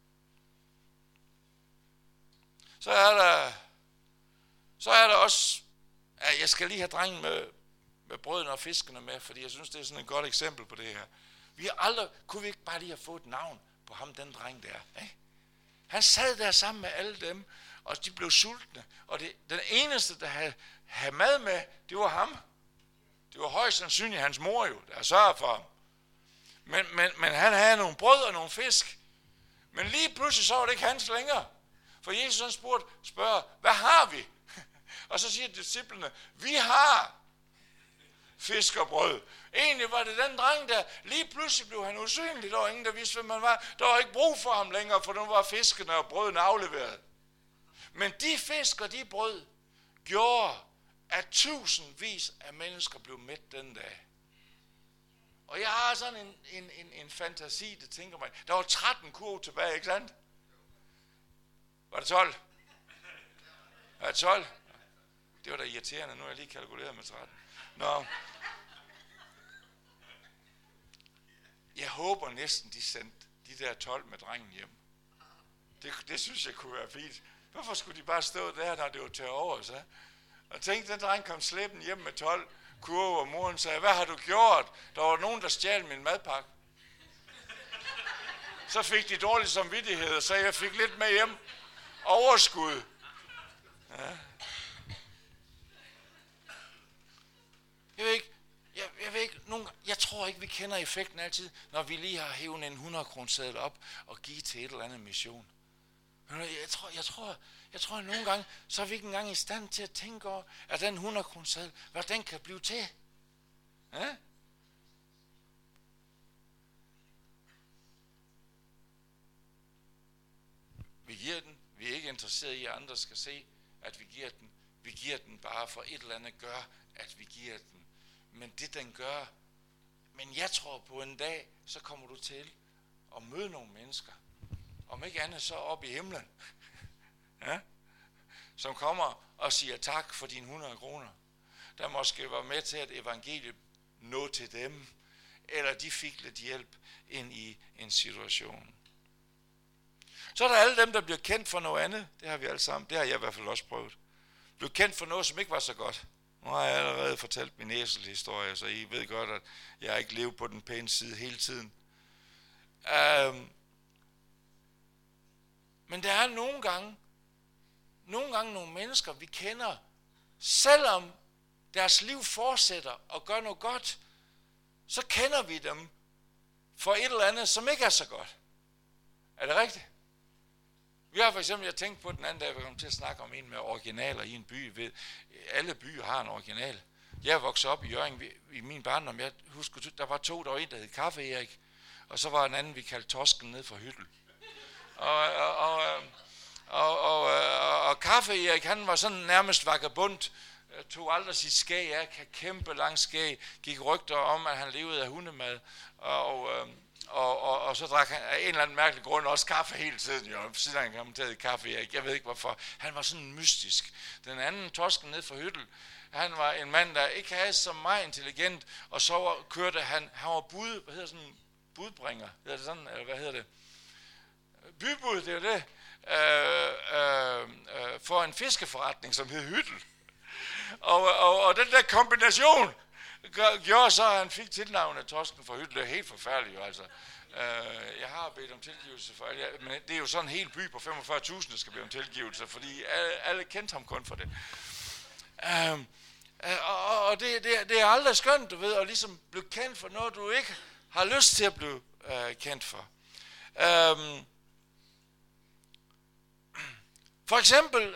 Så er der, så er der også, ja, jeg skal lige have drengen med, med brødene og fiskene med, fordi jeg synes, det er sådan et godt eksempel på det her. Vi har aldrig, kunne vi ikke bare lige have fået et navn på ham, den dreng der? Ikke? Han sad der sammen med alle dem, og de blev sultne. Og det, den eneste, der havde, havde mad med, det var ham. Det var højst sandsynligt hans mor jo, der sørgede for ham. Men, men, men han havde nogle brød og nogle fisk. Men lige pludselig så var det ikke hans længere. For Jesus han spurgte, spørger, hvad har vi? Og så siger disciplene, vi har fisk og brød. Egentlig var det den dreng der, lige pludselig blev han usynlig. Der var ingen, der vidste, hvem han var. Der var ikke brug for ham længere, for nu var fiskene og brødene afleveret. Men de fisk og de brød gjorde, at tusindvis af mennesker blev mæt den dag. Og jeg har sådan en, en, en, en fantasi, der tænker mig, der var tretten kurve tilbage, ikke sandt? Var det tolv? Var det tolv? Det var da irriterende, nu har jeg lige kalkuleret med tretten. Nå. Jeg håber næsten, de sendte de der tolv med drengen hjem. Det, det synes jeg kunne være fint. Hvorfor skulle de bare stå der, når det var tør over, så? Og tænk, den dreng kom slæbende hjem med tolv kurve, og moren sagde, hvad har du gjort? Der var nogen, der stjal min madpakke. Så fik de dårlig samvittighed, så jeg fik lidt med hjem. Overskud. Ja. Jeg ved ikke, jeg, jeg ved ikke, nogen, jeg tror ikke, vi kender effekten altid, når vi lige har hævet en hundrede kroner seddel op og givet til et eller andet mission. Jeg tror, jeg tror, jeg tror, at nogle gange, så er vi ikke engang i stand til at tænke over, at den hundrede kroner seddel, hvad den kan blive til. Ja? Vi giver den. Vi er ikke interesseret i, at andre skal se, at vi giver den. Vi giver den bare for et eller andet gør, at vi giver den. Men det den gør, men jeg tror på en dag, så kommer du til at møde nogle mennesker. Om ikke andet så op i himlen. Ja? Som kommer og siger tak for dine hundrede kroner. Der måske var med til, at evangeliet nå til dem. Eller de fik lidt hjælp ind i en situation. Så er der alle dem, der bliver kendt for noget andet. Det har vi alle sammen. Det har jeg i hvert fald også prøvet. Blev kendt for noget, som ikke var så godt. Nu har jeg allerede fortalt min æselhistorie, så I ved godt, at jeg ikke lever på den pæne side hele tiden. Um, men der er nogle gange, nogle gange nogle mennesker, vi kender, selvom deres liv fortsætter og gør noget godt, så kender vi dem for et eller andet, som ikke er så godt. Er det rigtigt? Vi har for eksempel, jeg tænkte på den anden dag, vi kom til at snakke om en med originaler i en by. Ved, alle byer har en original. Jeg voksede op i Hjørring i min barndom. Jeg husker, der var to, der var en, der hed Kaffe Erik, og så var en anden, vi kaldte Tosken ned fra Hyttel. Og, og, og, og, og, og, og Kaffe Erik, han var sådan nærmest vagabund, tog aldrig sit skæg af, kæmpe lang skæg, gik rygter om, at han levede af hundemad, og, og Og, og, og så drak han af en eller anden mærkelig grund også kaffe hele tiden, jo, siden han kom til kaffe. Jeg, jeg ved ikke hvorfor. Han var sådan mystisk. Den anden, Tosken ned fra Hyttel, han var en mand, der ikke havde så meget intelligent, og så kørte han, han var bud, hvad hedder sådan, budbringer, hedder det sådan, eller hvad hedder det? Bybud, det er det, øh, øh, øh, for en fiskeforretning, som hed Hyttel. Og, og, og den der kombination gjorde så, at han fik tilnavnet Tosken fra Hyttel. Det er helt forfærdeligt, jo, altså. Uh, jeg har bedt om tilgivelse for alle, men det er jo sådan en hel by på femogfyrre tusind, der skal bede om tilgivelse, fordi alle, alle kendte ham kun for det. Uh, uh, og og det, det, det er aldrig skønt, du ved, at ligesom blive kendt for noget, du ikke har lyst til at blive uh, kendt for. Uh, for eksempel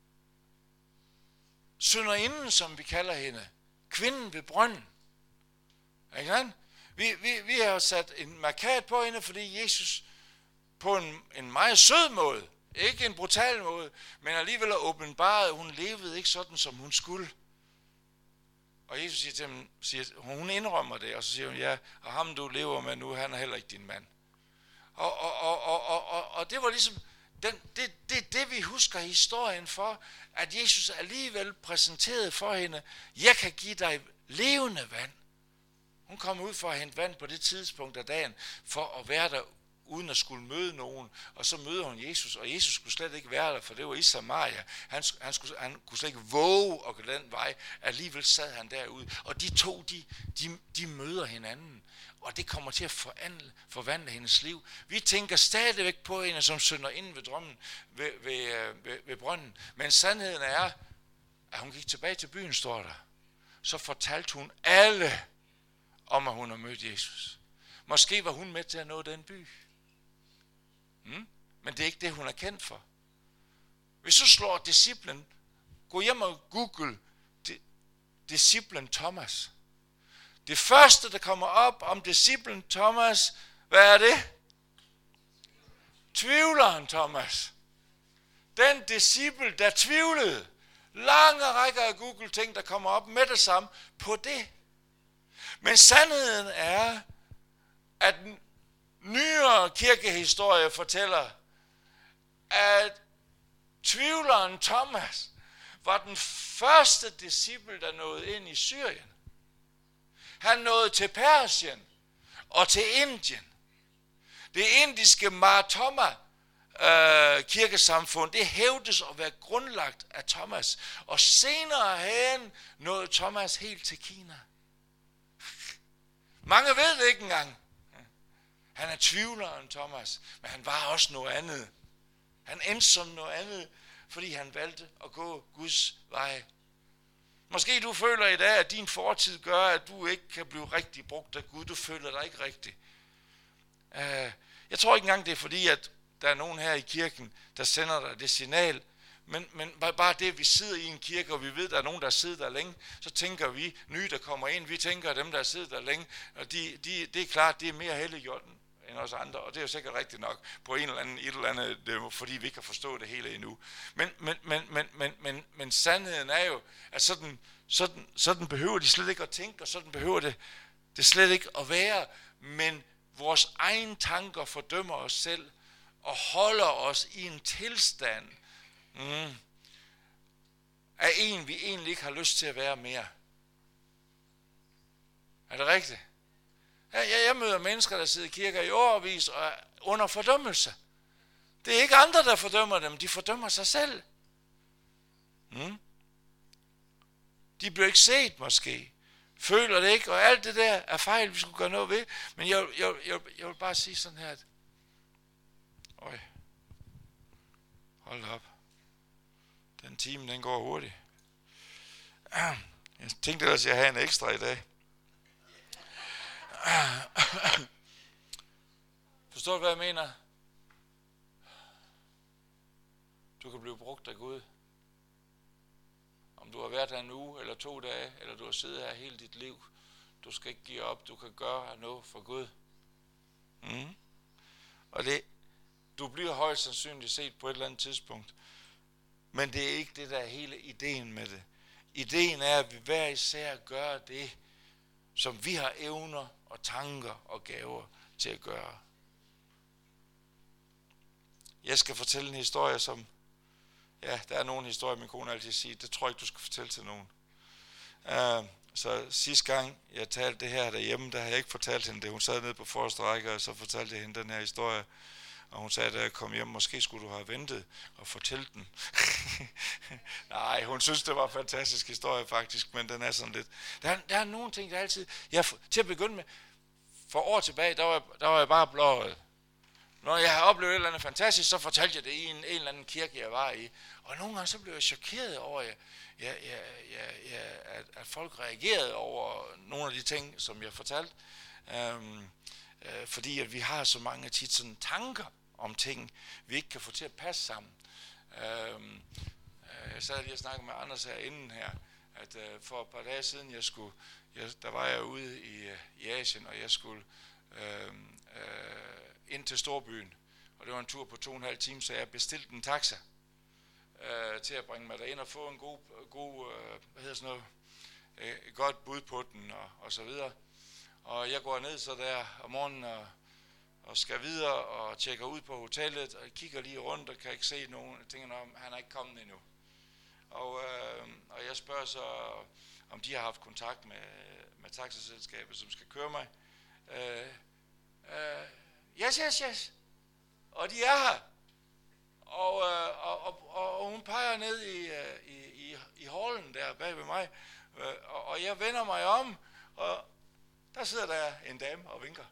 synderinden, som vi kalder hende, kvinden ved brønden. Ikke? Vi, vi, vi har sat en markat på hende, fordi Jesus på en, en meget sød måde, ikke en brutal måde, men alligevel er åbenbaret, hun levede ikke sådan, som hun skulle. Og Jesus siger til dem, siger, hun indrømmer det, og så siger hun, ja, og ham du lever med nu, han er heller ikke din mand. Og, og, og, og, og, og, og det var ligesom, den, det, det, det vi husker historien for, at Jesus alligevel præsenterede for hende, jeg kan give dig levende vand. Hun kom ud for at hente vand på det tidspunkt af dagen, for at være der uden at skulle møde nogen. Og så møder hun Jesus, og Jesus skulle slet ikke være der, for det var i Samaria. Han, han, skulle, han kunne slet ikke våge at gå den vej. Alligevel sad han derude. Og de to, de, de, de møder hinanden. Og det kommer til at forandle, forvandle hendes liv. Vi tænker stadigvæk på hende, som synder inde ved drømmen, ved, ved, ved, ved brønden. Men sandheden er, at hun gik tilbage til byen, står der. Så fortalte hun alle om, at hun har mødt Jesus. Måske var hun med til at nå den by. Hmm? Men det er ikke det, hun er kendt for. Hvis du slår disciplen, gå hjem og google disciplen Thomas. Det første, der kommer op om disciplen Thomas, hvad er det? Tvivleren Thomas. Den disciple, der tvivlede. Lange rækker af Google-ting, der kommer op med det samme på det. Men sandheden er, at den nyere kirkehistorie fortæller, at tvivleren Thomas var den første disciple, der nåede ind i Syrien. Han nåede til Persien og til Indien. Det indiske Mar Thoma øh, kirkesamfund, det hævdes at være grundlagt af Thomas. Og senere hen nåede Thomas helt til Kina. Mange ved det ikke engang. Han er tvivleren, Thomas, men han var også noget andet. Han endte som noget andet, fordi han valgte at gå Guds vej. Måske du føler i dag, at din fortid gør, at du ikke kan blive rigtig brugt af Gud. Du føler dig ikke rigtigt. Jeg tror ikke engang, det er fordi, at der er nogen her i kirken, der sender dig det signal. Men, men bare det, at vi sidder i en kirke, og vi ved, at der er nogen, der sidder der længe, så tænker vi, nye, der kommer ind, vi tænker, at dem, der sidder der længe, og de, de, det er klart, det er mere helliggjort end os andre, og det er jo sikkert rigtigt nok på en eller anden, et eller andet, det er, fordi vi ikke kan forstå det hele endnu. Men, men, men, men, men, men, men sandheden er jo, at sådan, sådan, sådan behøver de slet ikke at tænke, og sådan behøver det, det slet ikke at være, men vores egne tanker fordømmer os selv, og holder os i en tilstand, mm, af en, vi egentlig ikke har lyst til at være mere. Er det rigtigt? Jeg, jeg møder mennesker, der sidder i kirker i årevis og er under fordømmelse. Det er ikke andre, der fordømmer dem. De fordømmer sig selv. Mm. De bliver ikke set måske. Føler det ikke, og alt det der er fejl, vi skulle gøre noget ved. Men jeg, jeg, jeg, jeg vil bare sige sådan her. Øj. Hold op. Den time, den går hurtigt. Jeg tænkte ellers, at jeg havde en ekstra i dag. Forstår du, hvad jeg mener? Du kan blive brugt af Gud. Om du har været her en uge eller to dage, eller du har siddet her hele dit liv. Du skal ikke give op. Du kan gøre noget for Gud. Mm. Og det, du bliver højst sandsynligt set på et eller andet tidspunkt. Men det er ikke det, der er hele ideen med det. Ideen er, at vi hver især gør det, som vi har evner og tanker og gaver til at gøre. Jeg skal fortælle en historie, som, ja, der er nogle historier, min kone altid siger, det tror jeg ikke, du skal fortælle til nogen. Uh, så sidste gang, jeg talte det her derhjemme, der har jeg ikke fortalt hende det. Hun sad nede på forreste række, og så fortalte jeg hende den her historie. Og hun sagde, da jeg kom hjem, måske skulle du have ventet og fortælle den. Nej, hun synes, det var en fantastisk historie faktisk, men den er sådan lidt. Der er, der er nogle ting, der altid. Jeg, til at begynde med, for år tilbage, der var, der var jeg bare blåret. Når jeg har oplevet et eller andet fantastisk, så fortalte jeg det i en, en eller anden kirke, jeg var i. Og nogle gange så blev jeg chokeret over, jeg, jeg, jeg, jeg, jeg, at, at folk reagerede over nogle af de ting, som jeg fortalte. Um, øh, fordi at vi har så mange tit sådan tanker om ting, vi ikke kan få til at passe sammen. Um, jeg sad lige og snakkede med Anders her inden her, at uh, for et par dage siden, jeg skulle, jeg, der var jeg ude i, uh, i Asien, og jeg skulle uh, uh, ind til storbyen, og det var en tur på to og en halv time, så jeg bestilte en taxa uh, til at bringe mig derind og få en god, god uh, hvad hedder sådan noget, uh, et godt bud på den, og, og så videre. Og jeg går ned så der om morgenen og, og skal videre og tjekker ud på hotellet, og kigger lige rundt og kan ikke se nogen. Jeg tænker, om han er ikke kommet endnu. Og, øh, og jeg spørger så, om de har haft kontakt med, med taxaselskabet, som skal køre mig. Øh, øh, yes, yes, yes. Og de er her. Og, øh, og, og, og hun peger ned i, i, i, i hallen der bag ved mig, øh, og, og jeg vender mig om, og der sidder der en dame og vinker.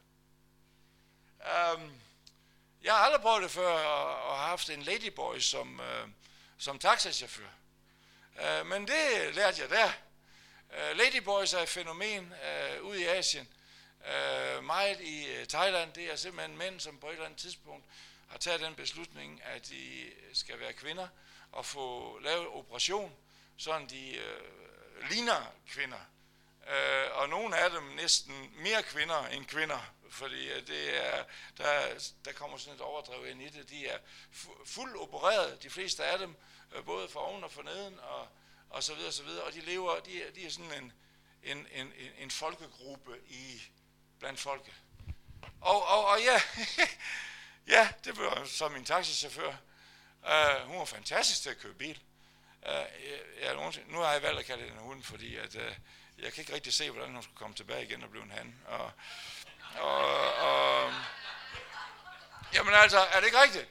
Um, jeg har aldrig prøvet det før, og, og har haft en ladyboy som, uh, som taxachauffør. Uh, men det lærte jeg der. Uh, ladyboys er et fænomen uh, ude i Asien. Uh, meget i uh, Thailand, det er simpelthen mænd, som på et eller andet tidspunkt har taget den beslutning, at de skal være kvinder, og få lavet operation, sådan de uh, ligner kvinder. Uh, og nogle af dem næsten mere kvinder end kvinder, fordi det er, der, der kommer sådan et overdrev ind i det. De er fu- fuldt opereret, de fleste af dem, uh, både for oven og for neden, og, og så videre, så videre. Og de lever, de, de er sådan en, en, en, en folkegruppe i blandt folket. Og, og, og ja, ja, det var så min taxichauffør. Uh, hun var fantastisk til at køre bil. Uh, ja, nu har jeg valgt at kalde det en hund, fordi at, uh, jeg kan ikke rigtig se, hvordan hun skulle komme tilbage igen og blive en han. Og, og, og, jamen altså, er det ikke rigtigt?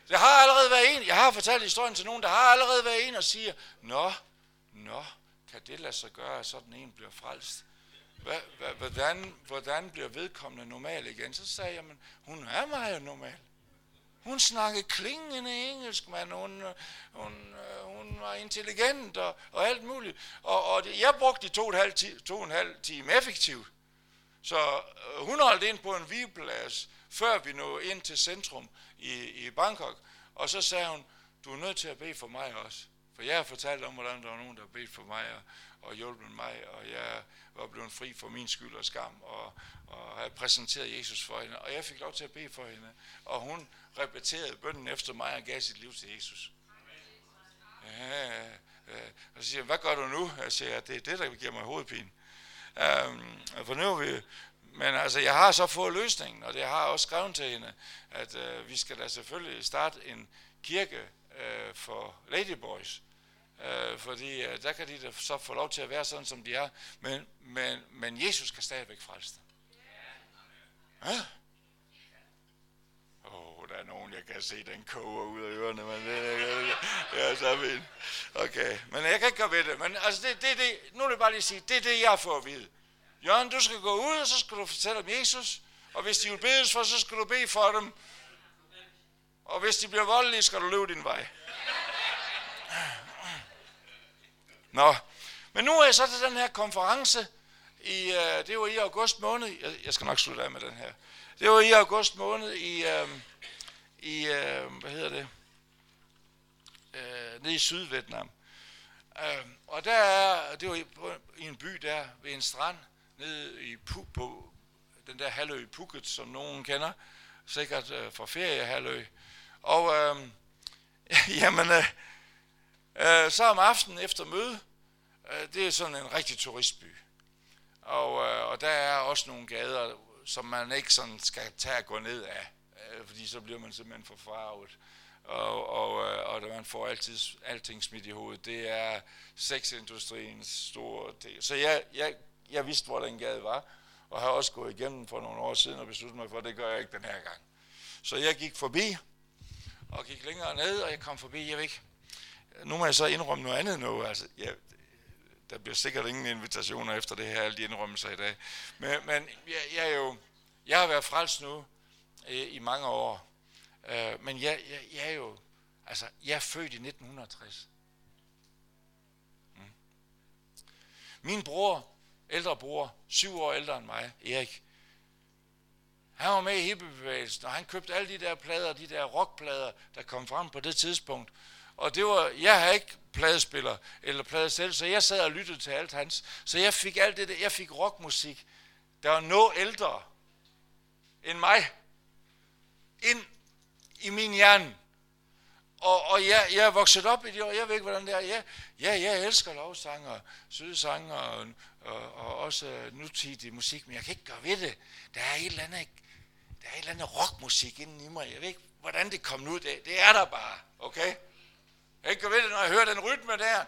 Der har allerede været en, jeg har fortalt historien til nogen, der har allerede været en og siger, nå, nå, kan det lade sig gøre, at sådan en bliver frelst? Hvordan, hvordan bliver vedkommende normal igen? Så sagde jeg, men hun er meget normal. Hun snakkede klingende engelsk, men hun, hun, hun var intelligent og, og alt muligt. Og, og det, jeg brugte de to og en halv, ti, to og en halv time effektivt. Så hun holdt ind på en vigeplads, før vi nåede ind til centrum i, i Bangkok. Og så sagde hun, du er nødt til at bede for mig også. For jeg har fortalt om, hvordan der var nogen, der bedte for mig og, og hjulpet mig, og jeg var blevet fri for min skyld og skam, og, og havde præsenteret Jesus for hende. Og jeg fik lov til at bede for hende. Og hun repeterede bønnen efter mig og gav sit liv til Jesus. Ja, ja. Og så siger jeg, hvad gør du nu? Jeg siger, det er det, der giver mig hovedpine. Um, for nu er vi... Men altså, jeg har så fået løsningen, og det har jeg også skrevet til hende, at uh, vi skal da selvfølgelig starte en kirke uh, for ladyboys. Uh, fordi uh, der kan de da så få lov til at være sådan, som de er. Men, men, men Jesus kan stadigvæk frelse dem. Ja? Åh, oh, der er nogen, jeg kan se, den koger ud af ørerne, men det er så fint. Okay, men jeg kan ikke gøre ved det. Men altså, det, det, det, nu vil jeg bare lige sige, det er det, jeg får at vide. Jørgen, du skal gå ud, og så skal du fortælle om Jesus. Og hvis de vil bedes for, så skal du bede for dem. Og hvis de bliver voldelige, skal du løbe din vej. Nå, men nu er jeg så til den her konference. I, uh, det var i august måned. Jeg, jeg skal nok slutte af med den her. Det var i august måned i, uh, i uh, hvad hedder det, uh, nede i Sydvietnam. Uh, og der er, det var i, på, i en by der ved en strand, nede i Phu, på den der halvø Phuket, som nogen kender, sikkert uh, fra feriehalvø. Og uh, jamen, uh, uh, så om aftenen efter møde, uh, det er sådan en rigtig turistby. Og, uh, og der er også nogle gader, som man ikke sådan skal tage og gå ned af, uh, fordi så bliver man simpelthen forfarvet. Og, og, og da man får altid alting smidt i hovedet, det er sexindustriens store del. Så jeg, jeg, jeg vidste, hvor den gade var, og har også gået igennem for nogle år siden og besluttet mig for, at det gør jeg ikke den her gang. Så jeg gik forbi, og gik længere ned, og jeg kom forbi, jeg ved ikke, nu må jeg så indrømme noget andet nu, altså, jeg, der bliver sikkert ingen invitationer efter det her, alle de indrømmelser i dag, men, men jeg, jeg, er jo, jeg har været frelst nu i, i mange år. Uh, men jeg, jeg, jeg er jo, altså, jeg er født i nitten tres. Mm. Min bror, ældre bror, syv år ældre end mig, Erik, han var med i hippiebevægelsen, og han købte alle de der plader, de der rockplader, der kom frem på det tidspunkt. Og det var, jeg har ikke pladespiller eller plade selv, så jeg sad og lyttede til alt hans. Så jeg fik alt det der, jeg fik rockmusik, der var noget ældre end mig, ind i min hjerne. Og, og jeg, jeg er vokset op i det, og jeg ved ikke, hvordan det er. Ja, ja, jeg elsker lovsanger, søde sanger, og, og, og også nutidig musik, men jeg kan ikke gøre ved det. Der er et eller andet, der er et eller andet rockmusik inden i mig. Jeg ved ikke, hvordan det kom ud. Det, det er der bare, okay? Jeg kan ikke gøre ved det, når jeg hører den rytme der.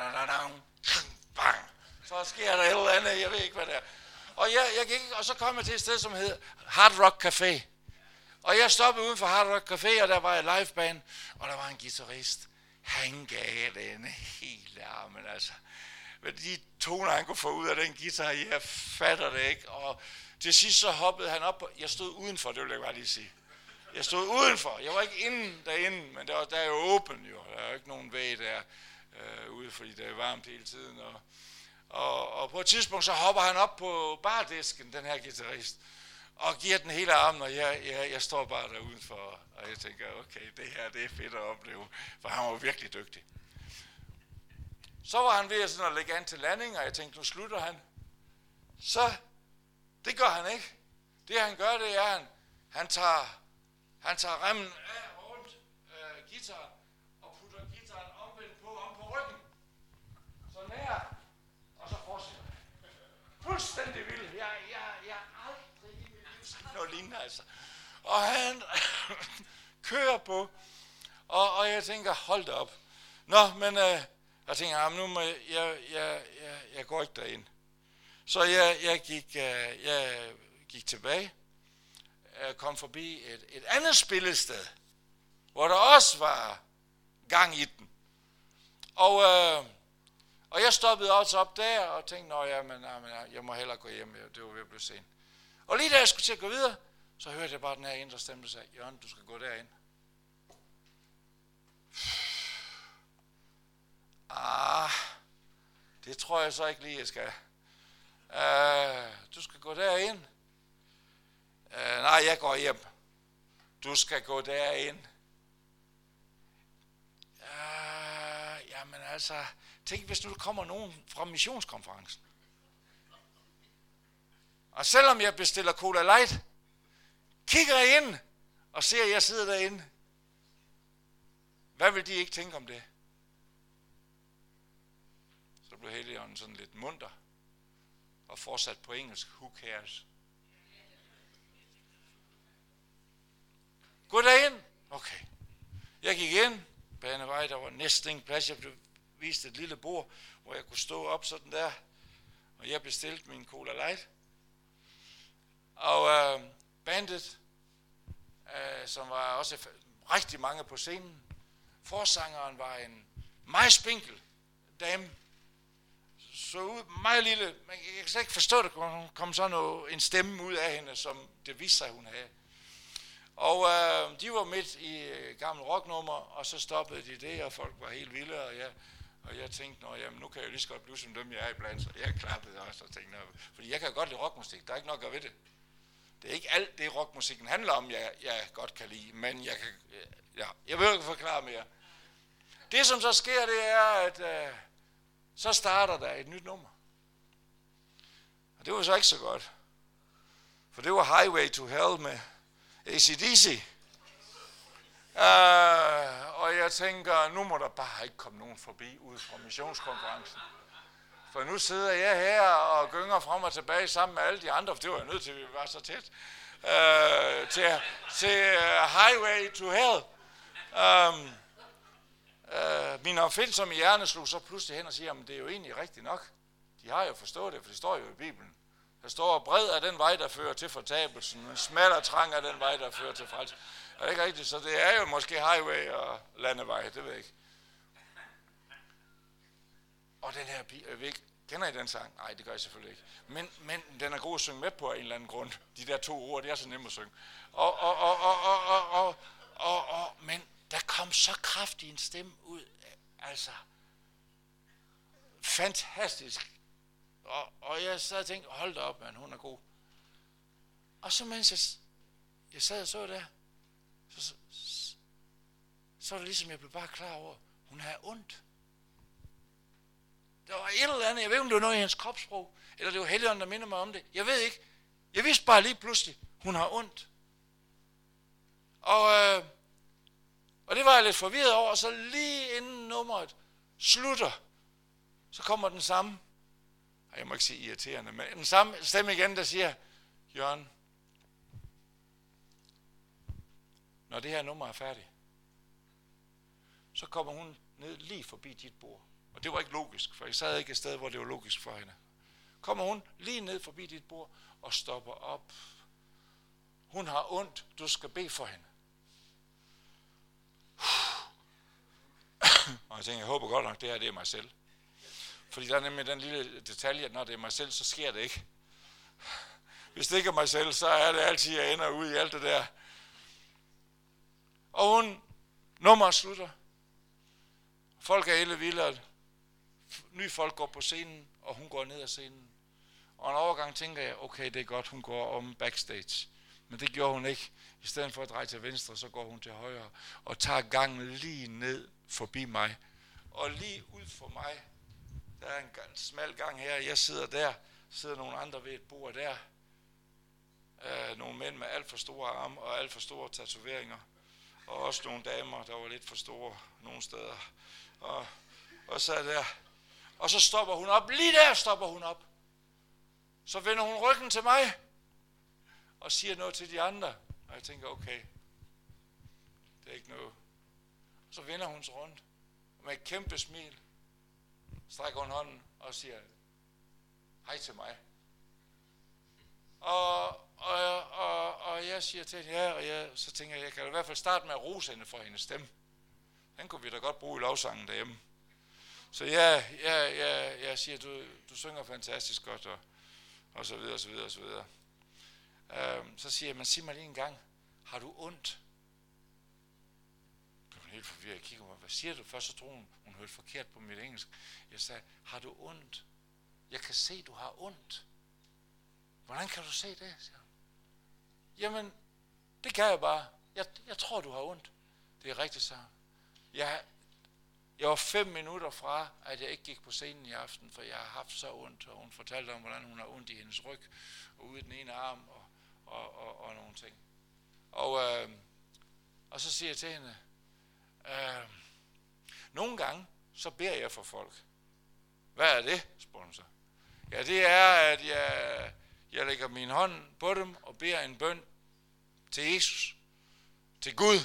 Så sker der et eller andet, jeg ved ikke, hvad det er. Og, jeg, jeg gik, og så kom jeg til et sted, som hedder Hard Rock Café. Og jeg stoppede uden for Hard Rock Café, og der var en liveband, og der var en guitarist. Han gav den hele armen, altså. Men de toner, han kunne få ud af den guitar, jeg fatter det ikke. Og til sidst så hoppede han op, jeg stod udenfor, det vil jeg bare lige sige. Jeg stod udenfor, jeg var ikke inde derinde, men der, var, der er jo åben jo. Der er jo ikke nogen væg der øh, ude, fordi det er varmt hele tiden. Og, og, og på et tidspunkt så hopper han op på bardisken, den her guitarist, og giver den hele armen, og jeg, jeg, jeg står bare der udenfor, og jeg tænker, okay, det her, det er fedt at opleve, for han var virkelig dygtig. Så var han ved sådan at lægge an til landing, og jeg tænkte, nu slutter han. Så, det gør han ikke. Det han gør, det er, at han, han tager, han tager remmen af rundt øh, guitaren, og putter guitaren omvendt på, om på ryggen. Så nær, og så fortsætter han. Fuldstændig vildt. Jeg, jeg, jeg noget lignende, altså. Og han kører på, og, og jeg tænker, hold da op. Nå, men øh, jeg tænker, jamen, nu må jeg, jeg, jeg, jeg, jeg går ikke derind. Så jeg, jeg, gik, øh, jeg gik tilbage, jeg kom forbi et, et andet spillested, hvor der også var gang i den. Og, øh, og jeg stoppede også op der og tænkte, nå ja, men, ja, men jeg må hellere gå hjem, det var ved at blive sent. Og lige da jeg skulle til at gå videre, så hørte jeg bare den her indre stemme, der sagde, Jørgen, du skal gå derind. Ah, det tror jeg så ikke lige, jeg skal. Uh, du skal gå derind. Uh, nej, jeg går hjem. Du skal gå derind. Uh, jamen altså, tænk hvis nu der kommer nogen fra missionskonferencen. Og selvom jeg bestiller Cola Light, kigger jeg ind og ser, at jeg sidder derinde. Hvad vil de ikke tænke om det? Så blev Helligånden sådan lidt munter og fortsat på engelsk. Who cares? Gå derind. Okay. Jeg gik ind. Banevej, der var næsten ingen plads. Jeg blev vist et lille bord, hvor jeg kunne stå op sådan der. Og jeg bestilte min Cola Light. Og øh, bandet, øh, som var også rigtig mange på scenen. Forsangeren var en meget spinkel dame. Så ud, meget lille, man kan slet ikke forstå det, hun kom sådan noget, en stemme ud af hende, som det viste sig, hun havde. Og øh, de var midt i øh, gamle rocknummer, og så stoppede de det, og folk var helt vilde, og jeg, og jeg tænkte, nå, jamen, nu kan jeg lige så godt blive som dem, jeg er iblandt, så jeg klappede også og tænkte, fordi jeg kan godt lide rockmusik, der er ikke nok at ved det. Det er ikke alt det, rockmusikken handler om, jeg, jeg godt kan lide, men jeg kan, ja, jeg vil ikke forklare mere. Det, som så sker, det er, at øh, så starter der et nyt nummer. Og det var så ikke så godt. For det var Highway to Hell med A C D C. Uh, og jeg tænker, nu må der bare ikke komme nogen forbi ud fra missionskonferencen. For nu sidder jeg her og gynger frem og tilbage sammen med alle de andre, for det var jeg nødt til, at vi var så tæt, uh, til, til uh, Highway to Hell. Um, uh, min opfindsomme hjerne slog så pludselig hen og siger, at det er jo egentlig rigtigt nok. De har jo forstået det, for det står jo i Bibelen. Der står, bred er den vej, der fører til fortabelsen, smal og trang er den vej, der fører til frelse. Er det ikke rigtigt? Så det er jo måske highway og landevej, det ved jeg ikke. Og den her bil, jeg ved ikke, kender I den sang? Nej, det gør jeg selvfølgelig ikke. Men, men den er god at synge med på af en eller anden grund. De der to ord, det er så nemt at synge. Og, og, og, og, og, og, og, og, og, men der kom så kraftig en stemme ud. Altså, fantastisk. Og, og jeg sad og tænkte, hold da op, man, hun er god. Og så mens jeg, jeg sad og så der, så, så, så var det ligesom, jeg blev bare klar over, hun havde ondt. Der var et eller andet, jeg ved ikke, om det var noget i hendes kropssprog, eller det var Helligånden, der minder mig om det. Jeg ved ikke. Jeg vidste bare lige pludselig, hun har ondt. Og, øh, og det var jeg lidt forvirret over, og så lige inden nummeret slutter, så kommer den samme, jeg må ikke sige irriterende, men den samme stemme igen, der siger, Jørgen, når det her nummer er færdigt, så kommer hun ned lige forbi dit bord. Og det var ikke logisk, for jeg sad ikke et sted, hvor det var logisk for hende. Kommer hun lige ned forbi dit bord og stopper op. Hun har ondt, du skal bede for hende. Og jeg tænker, jeg håber godt nok, det her det er mig selv. Fordi der er nemlig den lille detalje, at når det er mig selv, så sker det ikke. Hvis det ikke er mig selv, så er det altid, jeg ender ud i alt det der. Og hun, nummeret slutter. Folk er hele vilde. Nye folk går på scenen, og hun går ned ad scenen. Og en overgang tænker jeg, okay, det er godt, hun går om backstage. Men det gjorde hun ikke. I stedet for at dreje til venstre, så går hun til højre og tager gangen lige ned forbi mig. Og lige ud for mig, der er en smal gang her, jeg sidder der, sidder nogle andre ved et bord der. Øh, nogle mænd med alt for store arme og alt for store tatoveringer. Og også nogle damer, der var lidt for store nogle steder. Og, og så der. Og så stopper hun op. Lige der stopper hun op. Så vender hun ryggen til mig. Og siger noget til de andre. Og jeg tænker, okay. Det er ikke noget. Så vender hun sig rundt. Med et kæmpe smil. Strækker hun hånden og siger, hej til mig. Og, og, og, og jeg jeg siger til hende, ja, og jeg, så tænker jeg, jeg kan i hvert fald starte med at rose hende for hendes stemme. Den kunne vi da godt bruge i lovsangen derhjemme. Så ja, ja, ja, jeg siger, du, du synger fantastisk godt, og, og så videre, og så videre, og så videre. Øhm, så siger jeg, men sig mig lige en gang, har du ondt? Jeg blev helt forvirret, jeg kigger mig, hvad siger du? Først så troede hun, hun hørte forkert på mit engelsk. Jeg sagde, har du ondt? Jeg kan se, du har ondt. Hvordan kan du se det, siger hun. Jamen, det kan jeg bare. Jeg, jeg tror, du har ondt. Det er rigtigt, så. Jeg, jeg var fem minutter fra, at jeg ikke gik på scenen i aften, for jeg har haft så ondt, og hun fortalte om, hvordan hun har ondt i hendes ryg, og ude i den ene arm, og, og, og, og nogle ting. Og, øh, og så siger jeg til hende, øh, nogle gange, så beder jeg for folk. Hvad er det, spurgte hun så. Ja, det er, at jeg, jeg lægger min hånd på dem, og beder en bøn til Jesus, til Gud.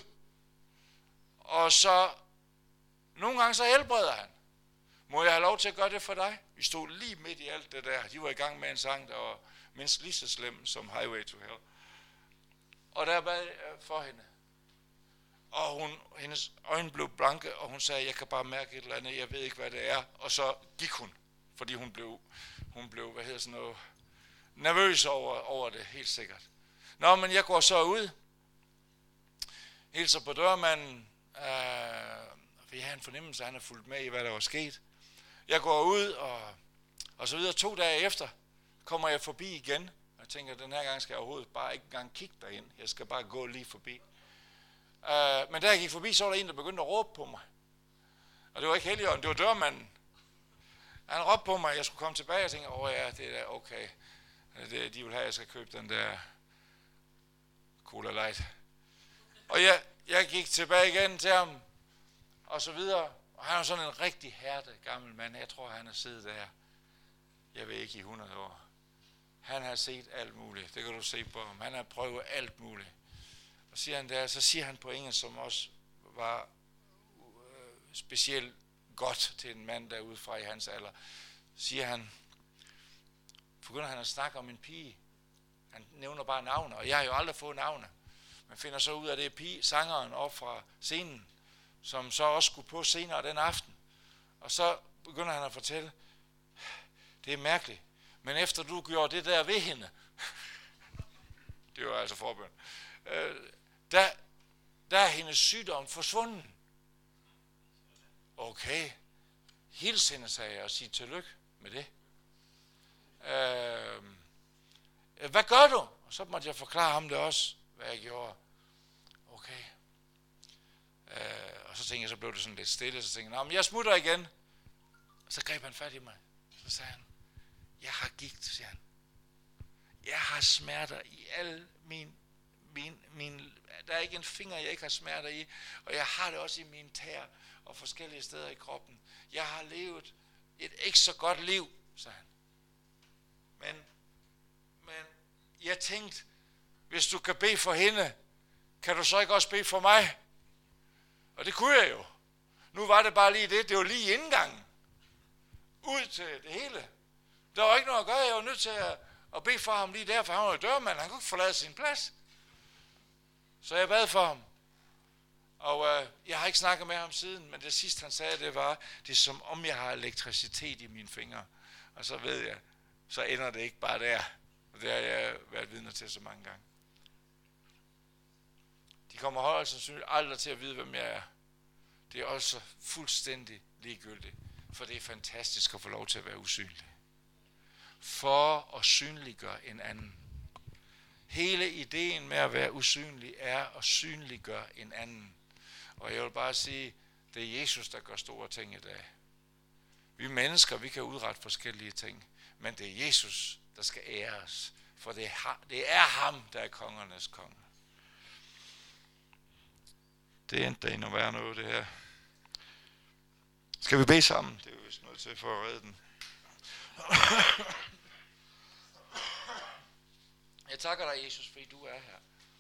Og så, nogle gange så helbreder han. Må jeg have lov til at gøre det for dig? Vi stod lige midt i alt det der. De var i gang med en sang, der var mindst lige så slem som Highway to Hell. Og der bad jeg for hende. Og hun, hendes øjne blev blanke, og hun sagde, jeg kan bare mærke et eller andet, jeg ved ikke, hvad det er. Og så gik hun, fordi hun blev, hun blev hvad hedder sådan noget, nervøs over, over det, helt sikkert. Nå, men jeg går så ud, hilser på dørmanden, øh, for jeg har en fornemmelse, at han har fulgt med i, hvad der var sket. Jeg går ud, og, og så videre. To dage efter kommer jeg forbi igen. Jeg tænker, den her gang skal jeg overhovedet bare ikke engang kigge derind. Jeg skal bare gå lige forbi. Uh, men da jeg gik forbi, så var der en, der begyndte at råbe på mig. Og det var ikke Helligånden, det var dørmanden. Han råbte på mig, jeg skulle komme tilbage, og jeg tænkte, åh oh, ja, det er okay. Det, de vil have, at jeg skal købe den der Cola Light. Og jeg, jeg gik tilbage igen til ham, og så videre. Og han er sådan en rigtig hærdet gammel mand. Jeg tror, han har siddet der, jeg ved ikke, i hundrede år. Han har set alt muligt, det kan du se på ham. Han har prøvet alt muligt. Og siger han der, så siger han på engelsk, som også var øh, specielt godt til en mand derude fra i hans alder, siger han, begynder han at snakke om en pige. Han nævner bare navne, og jeg har jo aldrig fået navne. Man finder så ud af, det er pige, sangeren op fra scenen, som så også skulle på senere den aften. Og så begynder han at fortælle, det er mærkeligt, men efter du gjorde det der ved hende, det var altså forbøn, øh, der, der er hendes sygdom forsvundet. Okay, hils hende, sagde jeg, og sige tillykke med det. Øh, hvad gør du? Og så måtte jeg forklare ham det også, hvad jeg gjorde. Okay. Øh, og så tænkte jeg, så blev det sådan lidt stille, så tænkte jeg, men jeg smutter igen. Og så greb han fat i mig. Så sagde han, jeg har gigt, siger han. Jeg har smerter i al min, min, min, der er ikke en finger, jeg ikke har smerter i, og jeg har det også i mine tæer og forskellige steder i kroppen. Jeg har levet et ikke så godt liv, sagde han. Men, men jeg tænkte, hvis du kan bede for hende, kan du så ikke også bede for mig? Og det kunne jeg jo. Nu var det bare lige det, det var lige indgangen. Ud til det hele. Der var ikke noget at gøre, jeg var nødt til at, at bede for ham lige der, for han var jo dørmand, han kunne ikke forlade sin plads. Så jeg bad for ham. Og øh, jeg har ikke snakket med ham siden, men det sidste han sagde, det var, det er som om jeg har elektricitet i mine fingre. Og så ved jeg, så ender det ikke bare der. Og det har jeg været vidner til så mange gange. De kommer højst sandsynligt aldrig til at vide, hvem jeg er. Det er også fuldstændig ligegyldigt, for det er fantastisk at få lov til at være usynlig. For at synliggøre en anden. Hele ideen med at være usynlig er at synliggøre en anden. Og jeg vil bare sige, det er Jesus, der gør store ting i dag. Vi mennesker, vi kan udrette forskellige ting, men det er Jesus, der skal æres, for det er, det er ham, der er kongernes konge. Det endte der endnu værre noget, det her. Skal vi bede sammen? Det er jo vist noget til for at redde den. Jeg takker dig, Jesus, fordi du er her.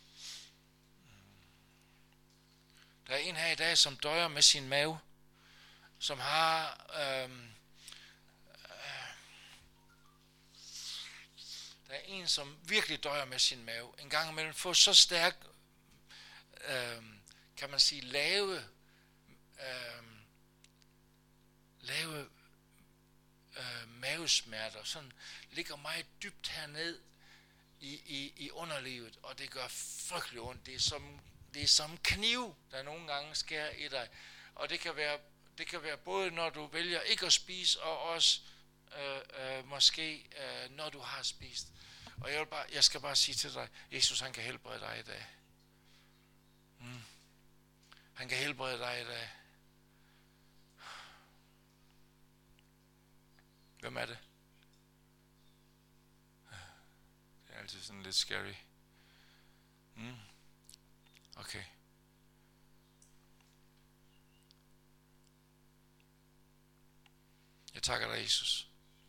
Der er en her i dag, som døjer med sin mave, som har... Øhm, øh, Der er en, som virkelig døjer med sin mave. En gang imellem få så stærk, øh, kan man sige, lave, øh, lave øh, mavesmerter. Sådan ligger meget dybt herned i, i, i underlivet, og det gør frygtelig ondt. Det er som, det er som kniv, der nogle gange skærer i dig. Og det kan være, det kan være både, når du vælger ikke at spise, og også øh, øh, måske, øh, når du har spist. Og jeg, vil bare, jeg skal bare sige til dig, Jesus, han kan helbrede dig i dag. Mm. Han kan helbrede dig i dag. Hvem er det? Det er altid sådan lidt scary. Mm. Okay. Jeg takker dig, Jesus.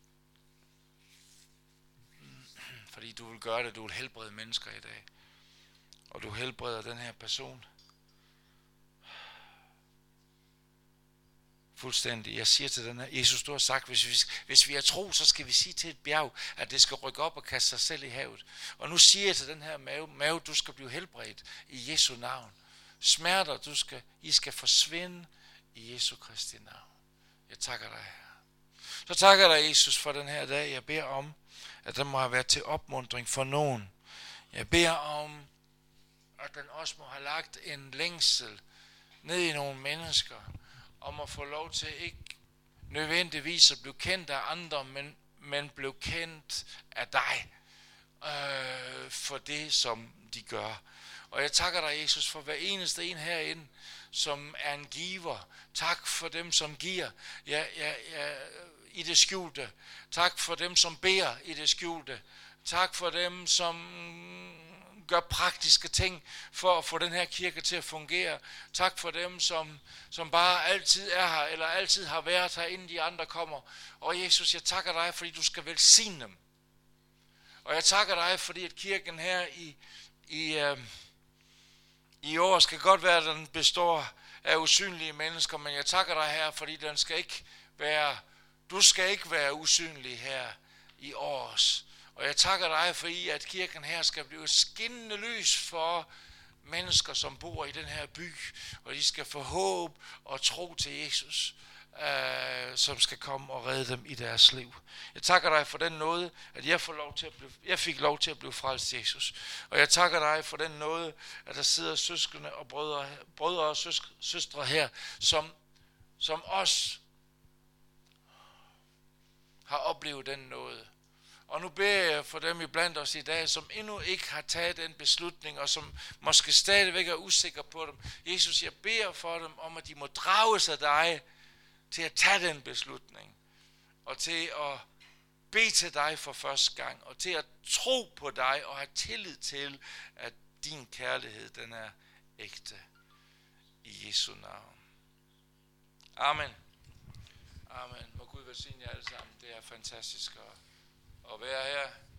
Fordi du vil gøre det, du vil helbrede mennesker i dag. Og du helbreder den her person. Fuldstændig. Jeg siger til den her, Jesus, du har sagt, hvis vi, hvis vi er tro, så skal vi sige til et bjerg, at det skal rykke op og kaste sig selv i havet. Og nu siger jeg til den her mave, mave, du skal blive helbredt i Jesu navn. Smerter, du skal, I skal forsvinde i Jesu Kristi navn. Jeg takker dig, Herre. Så takker dig, Jesus, for den her dag. Jeg beder om, at den må have været til opmuntring for nogen. Jeg beder om, at den også må have lagt en længsel ned i nogle mennesker, om at få lov til ikke nødvendigvis at blive kendt af andre, men, men blive kendt af dig, øh, for det, som de gør. Og jeg takker dig, Jesus, for hver eneste en herinde, som er en giver. Tak for dem, som giver ja, ja, ja, i det skjulte. Tak for dem, som beder i det skjulte. Tak for dem, som gør praktiske ting for at få den her kirke til at fungere. Tak for dem, som, som bare altid er her, eller altid har været her, inden de andre kommer. Og Jesus, jeg takker dig, fordi du skal velsigne dem. Og jeg takker dig, fordi at kirken her i, i, øh, i år skal godt være, at den består af usynlige mennesker, men jeg takker dig her, fordi den skal ikke være, du skal ikke være usynlig her i års. Og jeg takker dig, fordi at kirken her skal blive skinnende lys for mennesker, som bor i den her by, og de skal få håb og tro til Jesus, øh, som skal komme og redde dem i deres liv. Jeg takker dig for den nåde, at jeg, får lov til at blive, jeg fik lov til at blive frelst, Jesus. Og jeg takker dig for den nåde, at der sidder søskende og brødre, brødre og søsk, søstre her, som, som os har oplevet den nåde. Og nu beder jeg for dem iblandt os i dag, som endnu ikke har taget den beslutning, og som måske stadigvæk er usikre på dem. Jesus, jeg beder for dem om, at de må drages af dig til at tage den beslutning. Og til at bede til dig for første gang. Og til at tro på dig og have tillid til, at din kærlighed, den er ægte. I Jesu navn. Amen. Amen. Må Gud velsigne jer alle sammen. Det er fantastisk at at være her.